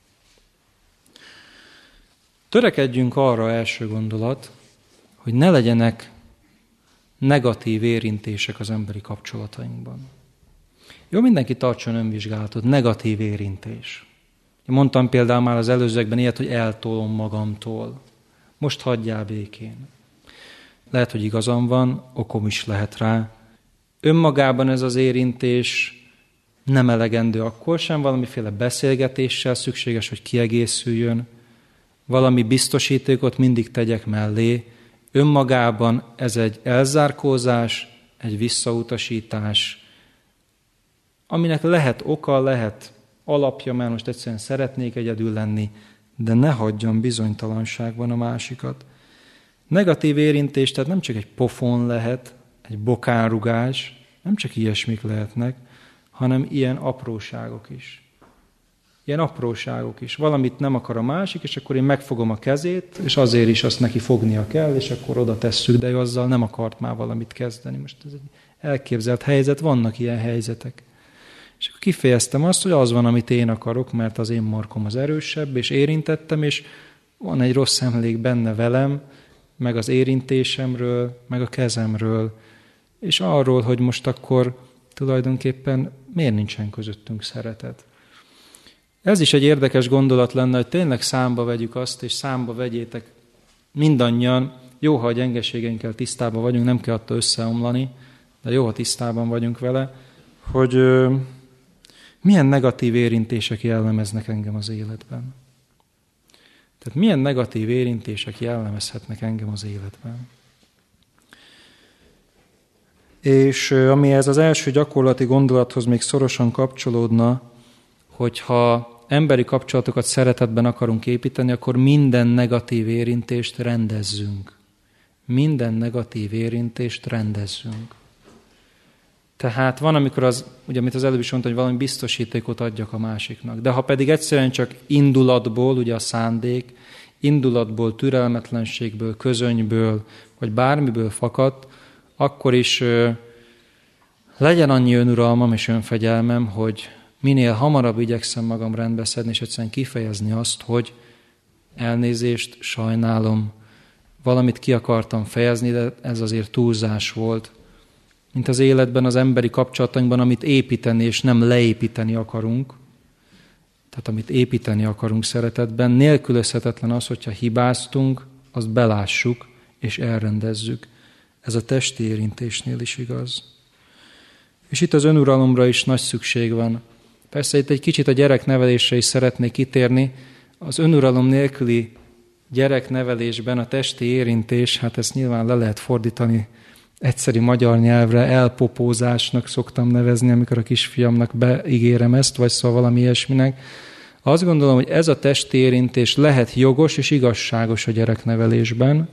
Törekedjünk arra, első gondolat, hogy ne legyenek negatív érintések az emberi kapcsolatainkban. Jó, mindenki tartson önvizsgálatot, negatív érintés. Én mondtam például már az előzőekben ilyet, hogy eltolom magamtól. Most hagyjál békén. Lehet, hogy igazam van, okom is lehet rá. Önmagában ez az érintés nem elegendő akkor sem, valamiféle beszélgetéssel szükséges, hogy kiegészüljön. Valami biztosítékot mindig tegyek mellé. Önmagában ez egy elzárkózás, egy visszautasítás, aminek lehet oka, lehet alapja, mert most egyszerűen szeretnék egyedül lenni, de ne hagyjam bizonytalanságban a másikat. Negatív érintés, tehát nem csak egy pofon lehet, egy bokánrugás, nem csak ilyesmik lehetnek, hanem ilyen apróságok is. Ilyen apróságok is. Valamit nem akar a másik, és akkor én megfogom a kezét, és azért is azt neki fognia kell, és akkor oda tesszük, de ő azzal nem akart már valamit kezdeni. Most ez egy elképzelt helyzet, vannak ilyen helyzetek. És akkor kifejeztem azt, hogy az van, amit én akarok, mert az én markom az erősebb, és érintettem, és van egy rossz emlék benne velem, meg az érintésemről, meg a kezemről, és arról, hogy most akkor tulajdonképpen miért nincsen közöttünk szeretet. Ez is egy érdekes gondolat lenne, hogy tényleg számba vegyük azt, és számba vegyétek mindannyian, jó, ha a gyengeségeinkkel tisztában vagyunk, nem kell attól összeomlani, de jó, ha tisztában vagyunk vele, hogy ö, milyen negatív érintések jellemeznek engem az életben. Tehát milyen negatív érintések jellemezhetnek engem az életben. És ö, ami ez az első gyakorlati gondolathoz még szorosan kapcsolódna, hogyha emberi kapcsolatokat szeretetben akarunk építeni, akkor minden negatív érintést rendezzünk. Minden negatív érintést rendezzünk. Tehát van, amikor az, ugye, amit az előbb is mondtam, hogy valami biztosítékot adjak a másiknak. De ha pedig egyszerűen csak indulatból, ugye a szándék, indulatból, türelmetlenségből, közönyből, vagy bármiből fakadt, akkor is ö, legyen annyi önuralmam és önfegyelmem, hogy minél hamarabb igyekszem magam rendbe szedni, és egyszerűen kifejezni azt, hogy elnézést, sajnálom, valamit ki akartam fejezni, de ez azért túlzás volt. Mint az életben, az emberi kapcsolatainkban, amit építeni és nem leépíteni akarunk, tehát amit építeni akarunk szeretetben, nélkülözhetetlen az, hogyha hibáztunk, azt belássuk és elrendezzük. Ez a testi érintésnél is igaz. És itt az önuralomra is nagy szükség van. Persze itt egy kicsit a gyereknevelésre is szeretnék kitérni. Az önuralom nélküli gyereknevelésben a testi érintés, hát ezt nyilván le lehet fordítani egyszeri magyar nyelvre, elpopózásnak szoktam nevezni, amikor a kisfiamnak beígérem ezt, vagy szóval valami ilyesminek. Azt gondolom, hogy ez a testi érintés lehet jogos és igazságos a gyereknevelésben,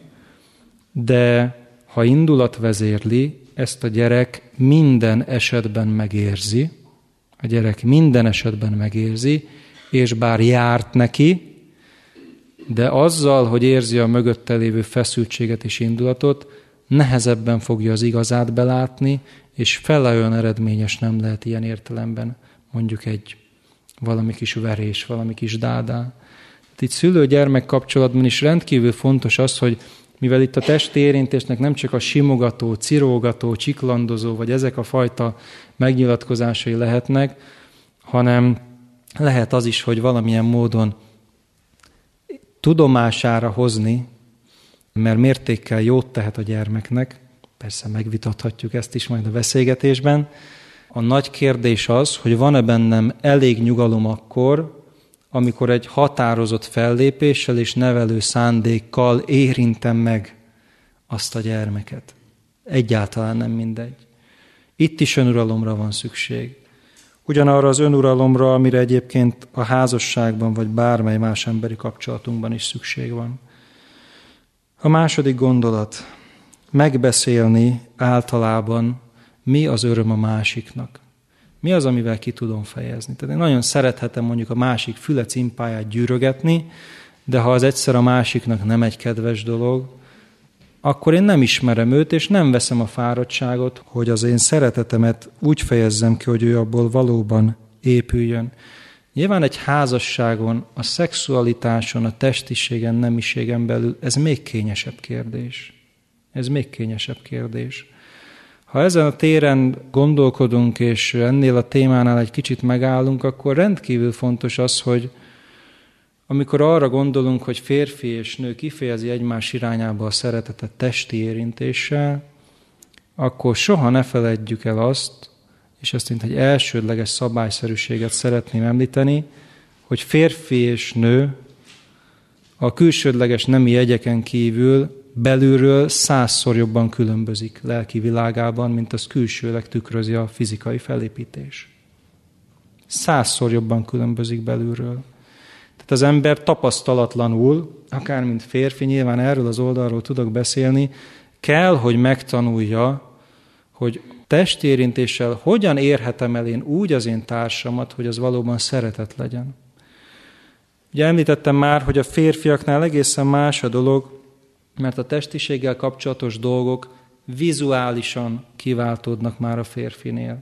de ha indulat vezérli, ezt a gyerek minden esetben megérzi, a gyerek minden esetben megérzi, és bár járt neki, de azzal, hogy érzi a mögötte lévő feszültséget és indulatot, nehezebben fogja az igazát belátni, és fele olyan eredményes nem lehet ilyen értelemben, mondjuk egy valami kis verés, valami kis dádá. Itt szülő-gyermek kapcsolatban is rendkívül fontos az, hogy mivel itt a testi érintésnek nem csak a simogató, cirógató, csiklandozó, vagy ezek a fajta megnyilatkozásai lehetnek, hanem lehet az is, hogy valamilyen módon tudomására hozni, mert mértékkel jót tehet a gyermeknek, persze megvitathatjuk ezt is majd a beszélgetésben. A nagy kérdés az, hogy van-e bennem elég nyugalom akkor, amikor egy határozott fellépéssel és nevelő szándékkal érintem meg azt a gyermeket. Egyáltalán nem mindegy. Itt is önuralomra van szükség. Ugyanarra az önuralomra, amire egyébként a házasságban vagy bármely más emberi kapcsolatunkban is szükség van. A második gondolat, megbeszélni általában, mi az öröm a másiknak. Mi az, amivel ki tudom fejezni. Tehát én nagyon szerethetem mondjuk a másik füle cimpáját gyűrögetni, de ha az egyszer a másiknak nem egy kedves dolog, akkor én nem ismerem őt, és nem veszem a fáradtságot, hogy az én szeretetemet úgy fejezzem ki, hogy ő abból valóban épüljön. Nyilván egy házasságon, a szexualitáson, a testiségen, nemiségen belül ez még kényesebb kérdés. Ez még kényesebb kérdés. Ha ezen a téren gondolkodunk, és ennél a témánál egy kicsit megállunk, akkor rendkívül fontos az, hogy amikor arra gondolunk, hogy férfi és nő kifejezi egymás irányába a szeretetet testi érintéssel, akkor soha ne feledjük el azt, és ezt mint egy elsődleges szabályszerűséget szeretném említeni, hogy férfi és nő a külsődleges nemi jegyeken kívül belülről százszor jobban különbözik lelki világában, mint az külsőleg tükrözi a fizikai felépítés. Százszor jobban különbözik belülről. Tehát az ember tapasztalatlanul, akár mint férfi, nyilván erről az oldalról tudok beszélni, kell, hogy megtanulja, hogy testérintéssel hogyan érhetem el én úgy az én társamat, hogy az valóban szeretet legyen. Ugye említettem már, hogy a férfiaknál egészen más a dolog, mert a testiséggel kapcsolatos dolgok vizuálisan kiváltódnak már a férfinél.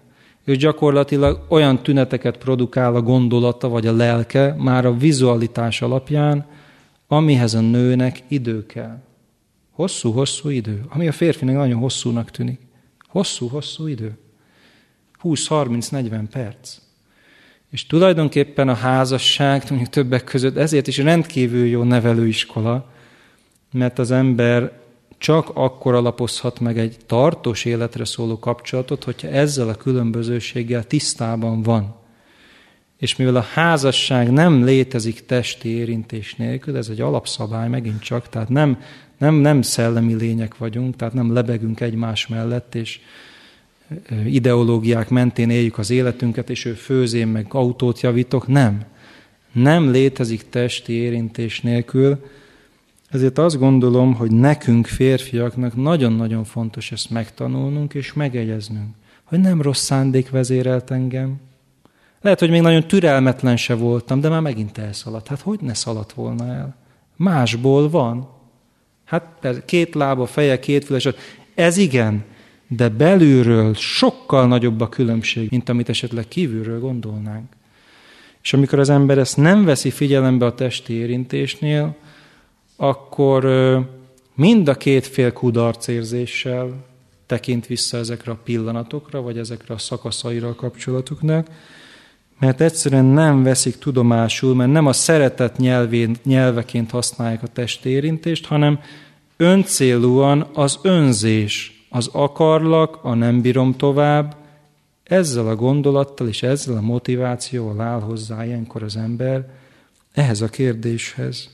Ő gyakorlatilag olyan tüneteket produkál a gondolata vagy a lelke, már a vizualitás alapján, amihez a nőnek idő kell. Hosszú-hosszú idő, ami a férfinek nagyon hosszúnak tűnik. Hosszú-hosszú idő. húsz, harminc, negyven perc. És tulajdonképpen a házasság, mondjuk többek között, ezért is rendkívül jó nevelőiskola, mert az ember csak akkor alapozhat meg egy tartós életre szóló kapcsolatot, hogyha ezzel a különbözőséggel tisztában van. És mivel a házasság nem létezik testi érintés nélkül, ez egy alapszabály megint csak, tehát nem, nem, nem szellemi lények vagyunk, tehát nem lebegünk egymás mellett, és ideológiák mentén éljük az életünket, és ő főz, én meg autót javítok. Nem. Nem létezik testi érintés nélkül. Ezért azt gondolom, hogy nekünk férfiaknak nagyon-nagyon fontos ezt megtanulnunk és megegyeznünk, hogy nem rossz szándék vezérelt engem. Lehet, hogy még nagyon türelmetlen se voltam, de már megint elszaladt. Hát hogy ne szaladt volna el? Másból van. Hát két lába, feje, két füles. Ez igen, de belülről sokkal nagyobb a különbség, mint amit esetleg kívülről gondolnánk. És amikor az ember ezt nem veszi figyelembe a testi érintésnél, akkor mind a két fél kudarcérzéssel tekint vissza ezekre a pillanatokra, vagy ezekre a szakaszaira a kapcsolatuknak, mert egyszerűen nem veszik tudomásul, mert nem a szeretet nyelvén, nyelveként használják a testi érintést, hanem öncélúan az önzés, az akarlak, a nem bírom tovább, ezzel a gondolattal és ezzel a motivációval áll hozzá ilyenkor az ember ehhez a kérdéshez.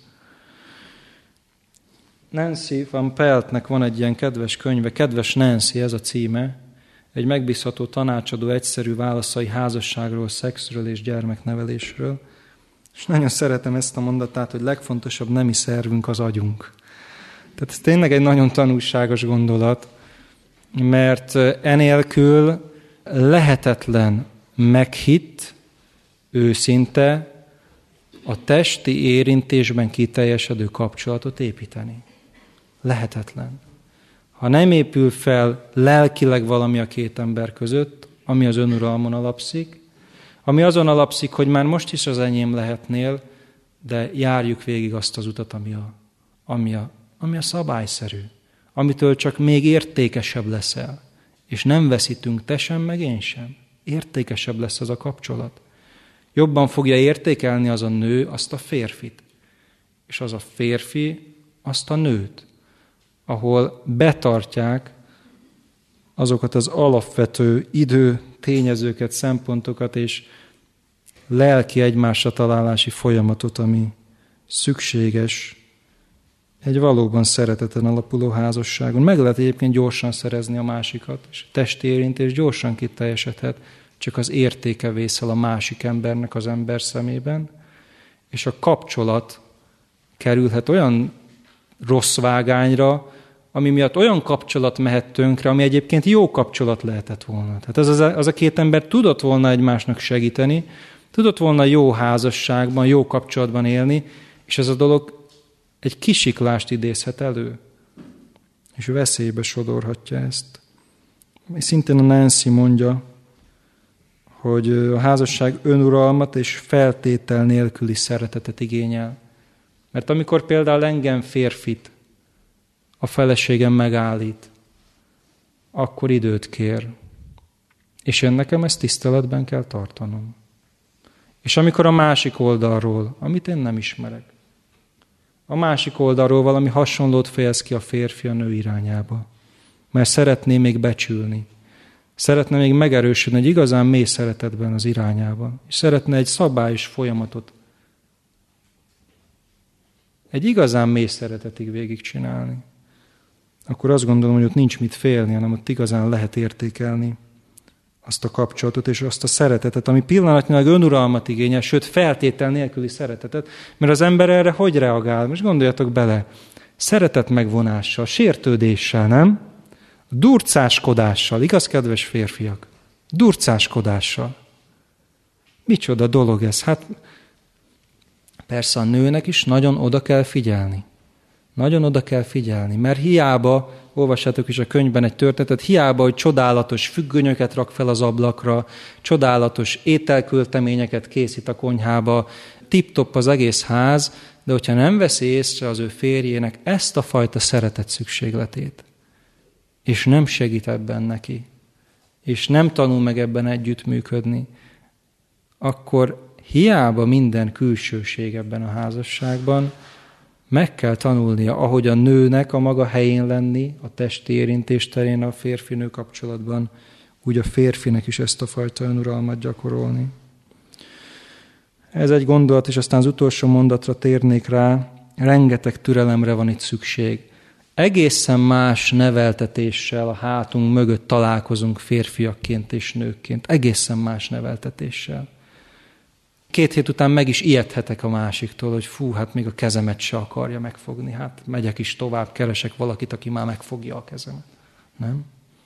Nancy van Peltnek van egy ilyen kedves könyve, Kedves Nancy, ez a címe, egy megbízható tanácsadó egyszerű válaszai házasságról, szexről és gyermeknevelésről. És nagyon szeretem ezt a mondatát, hogy legfontosabb nemi szervünk az agyunk. Tehát ez tényleg egy nagyon tanulságos gondolat, mert enélkül lehetetlen meghitt, őszinte, a testi érintésben kiteljesedő kapcsolatot építeni. Lehetetlen. Ha nem épül fel lelkileg valami a két ember között, ami az önuralmon alapszik, ami azon alapszik, hogy már most is az enyém lehetnél, de járjuk végig azt az utat, ami a, ami a, ami a szabályszerű, amitől csak még értékesebb leszel, és nem veszítünk te sem, meg én sem. Értékesebb lesz az a kapcsolat. Jobban fogja értékelni az a nő azt a férfit, és az a férfi azt a nőt, ahol betartják azokat az alapvető idő tényezőket, szempontokat és lelki egymásra találási folyamatot, ami szükséges egy valóban szereteten alapuló házasságon. Meg lehet egyébként gyorsan szerezni a másikat, és a testi érintés gyorsan kiteljesedhet, csak az értéke vészel a másik embernek az ember szemében, és a kapcsolat kerülhet olyan rossz vágányra, ami miatt olyan kapcsolat mehet tönkre, ami egyébként jó kapcsolat lehetett volna. Tehát az, az, a, az a két ember tudott volna egymásnak segíteni, tudott volna jó házasságban, jó kapcsolatban élni, és ez a dolog egy kisiklást idézhet elő, és veszélybe sodorhatja ezt. Szintén a Nancy mondja, hogy a házasság önuralmat és feltétel nélküli szeretetet igényel. Mert amikor például engem férfit a feleségem megállít, akkor időt kér. És én nekem ezt tiszteletben kell tartanom. És amikor a másik oldalról, amit én nem ismerek, a másik oldalról valami hasonlót fejez ki a férfi a nő irányába, mert szeretné még becsülni, szeretne még megerősödni egy igazán mély szeretetben az irányában, és szeretne egy szabályos folyamatot, egy igazán mély szeretetig végigcsinálni, akkor azt gondolom, hogy ott nincs mit félni, hanem ott igazán lehet értékelni azt a kapcsolatot és azt a szeretetet, ami pillanatnyilag önuralmat igényel, sőt feltétel nélküli szeretetet, mert az ember erre hogy reagál? Most gondoljatok bele, szeretet megvonással, sértődéssel, nem? Durcáskodással, igaz, kedves férfiak? Durcáskodással. Micsoda dolog ez? Hát persze a nőnek is nagyon oda kell figyelni. Nagyon oda kell figyelni, mert hiába olvassátok is a könyvben egy történetet, hiába, hogy csodálatos függönyöket rak fel az ablakra, csodálatos ételkölteményeket készít a konyhába, tip-top az egész ház, de hogyha nem veszi észre az ő férjének ezt a fajta szeretet szükségletét, és nem segít ebben neki, és nem tanul meg ebben együttműködni, akkor hiába minden külsőség ebben a házasságban, meg kell tanulnia, ahogy a nőnek a maga helyén lenni, a testi érintés terén a férfi-nő kapcsolatban, úgy a férfinek is ezt a fajta önuralmat gyakorolni. Ez egy gondolat, és aztán az utolsó mondatra térnék rá, rengeteg türelemre van itt szükség. Egészen más neveltetéssel a hátunk mögött találkozunk férfiakként és nőkként. Egészen más neveltetéssel. Két hét után meg is ijedhetek a másiktól, hogy fú, hát még a kezemet se akarja megfogni. Hát megyek is tovább, keresek valakit, aki már megfogja a kezemet. Nem?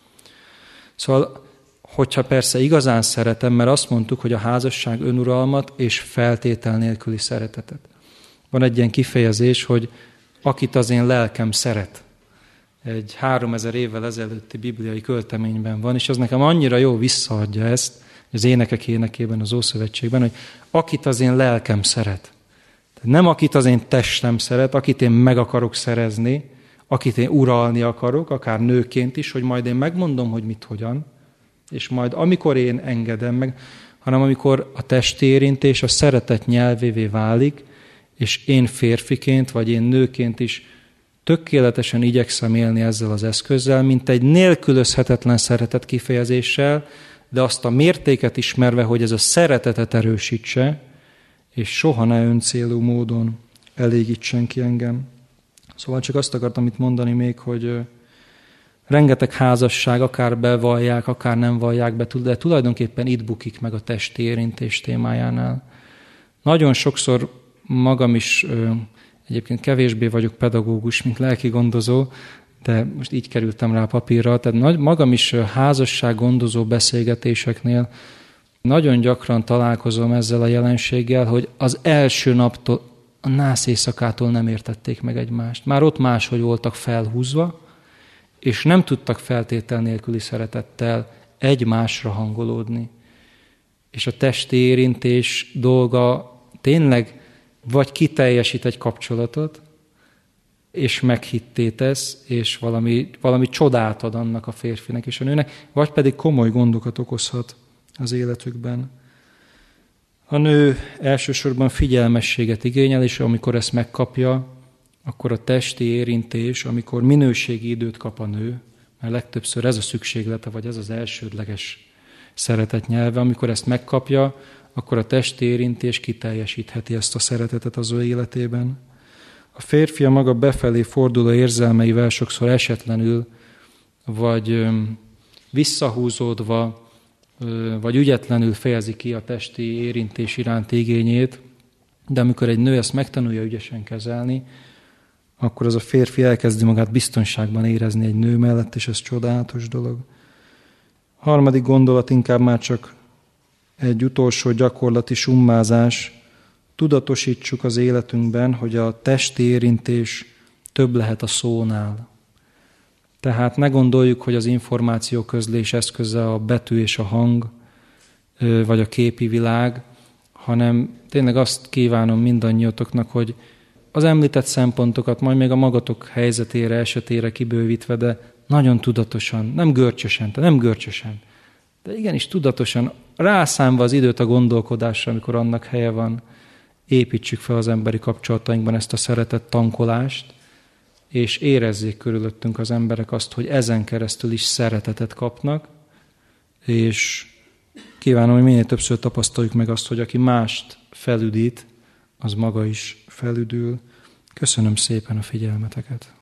Szóval, hogyha persze igazán szeretem, mert azt mondtuk, hogy a házasság önuralmat és feltétel nélküli szeretetet. Van egy ilyen kifejezés, hogy akit az én lelkem szeret. Egy háromezer évvel ezelőtti bibliai költeményben van, és az nekem annyira jó visszaadja ezt, az énekek énekében, az Ószövetségben, hogy akit az én lelkem szeret. Nem akit az én testem szeret, akit én meg akarok szerezni, akit én uralni akarok, akár nőként is, hogy majd én megmondom, hogy mit, hogyan, és majd amikor én engedem meg, hanem amikor a testi érintés a szeretet nyelvévé válik, és én férfiként, vagy én nőként is tökéletesen igyekszem élni ezzel az eszközzel, mint egy nélkülözhetetlen szeretet kifejezéssel, de azt a mértéket ismerve, hogy ez a szeretetet erősítse, és soha ne öncélú módon elégítsen ki engem. Szóval csak azt akartam itt mondani még, hogy rengeteg házasság, akár bevallják, akár nem vallják be, de tulajdonképpen itt bukik meg a testi érintés témájánál. Nagyon sokszor magam is, egyébként kevésbé vagyok pedagógus, mint lelkigondozó, de most így kerültem rá a papírra, tehát magam is házassággondozó beszélgetéseknél nagyon gyakran találkozom ezzel a jelenséggel, hogy az első naptól, a nász éjszakától nem értették meg egymást. Már ott máshogy voltak felhúzva, és nem tudtak feltétel nélküli szeretettel egymásra hangolódni. És a testi érintés dolga tényleg vagy kiteljesít egy kapcsolatot, és meghitté tesz, és valami, valami csodát ad annak a férfinek és a nőnek, vagy pedig komoly gondokat okozhat az életükben. A nő elsősorban figyelmességet igényel, és amikor ezt megkapja, akkor a testi érintés, amikor minőségi időt kap a nő, mert legtöbbször ez a szükséglete, vagy ez az elsődleges szeretet nyelve, amikor ezt megkapja, akkor a testi érintés kiteljesítheti ezt a szeretetet az ő életében. A férfi a maga befelé forduló érzelmeivel sokszor esetlenül, vagy visszahúzódva, vagy ügyetlenül fejezi ki a testi érintés iránti igényét, de amikor egy nő ezt megtanulja ügyesen kezelni, akkor az a férfi elkezdi magát biztonságban érezni egy nő mellett, és ez csodálatos dolog. A harmadik gondolat inkább már csak egy utolsó gyakorlati summázás. Tudatosítsuk az életünkben, hogy a testi érintés több lehet a szónál. Tehát ne gondoljuk, hogy az információközlés eszköze a betű és a hang, vagy a képi világ, hanem tényleg azt kívánom mindannyiatoknak, hogy az említett szempontokat majd még a magatok helyzetére, esetére kibővítve, de nagyon tudatosan, nem görcsösen, de nem görcsösen, de igenis tudatosan, rászánva az időt a gondolkodásra, amikor annak helye van, építsük fel az emberi kapcsolatainkban ezt a szeretett tankolást, és érezzék körülöttünk az emberek azt, hogy ezen keresztül is szeretetet kapnak, és kívánom, hogy minél többször tapasztaljuk meg azt, hogy aki mást felüdít, az maga is felüdül. Köszönöm szépen a figyelmeteket.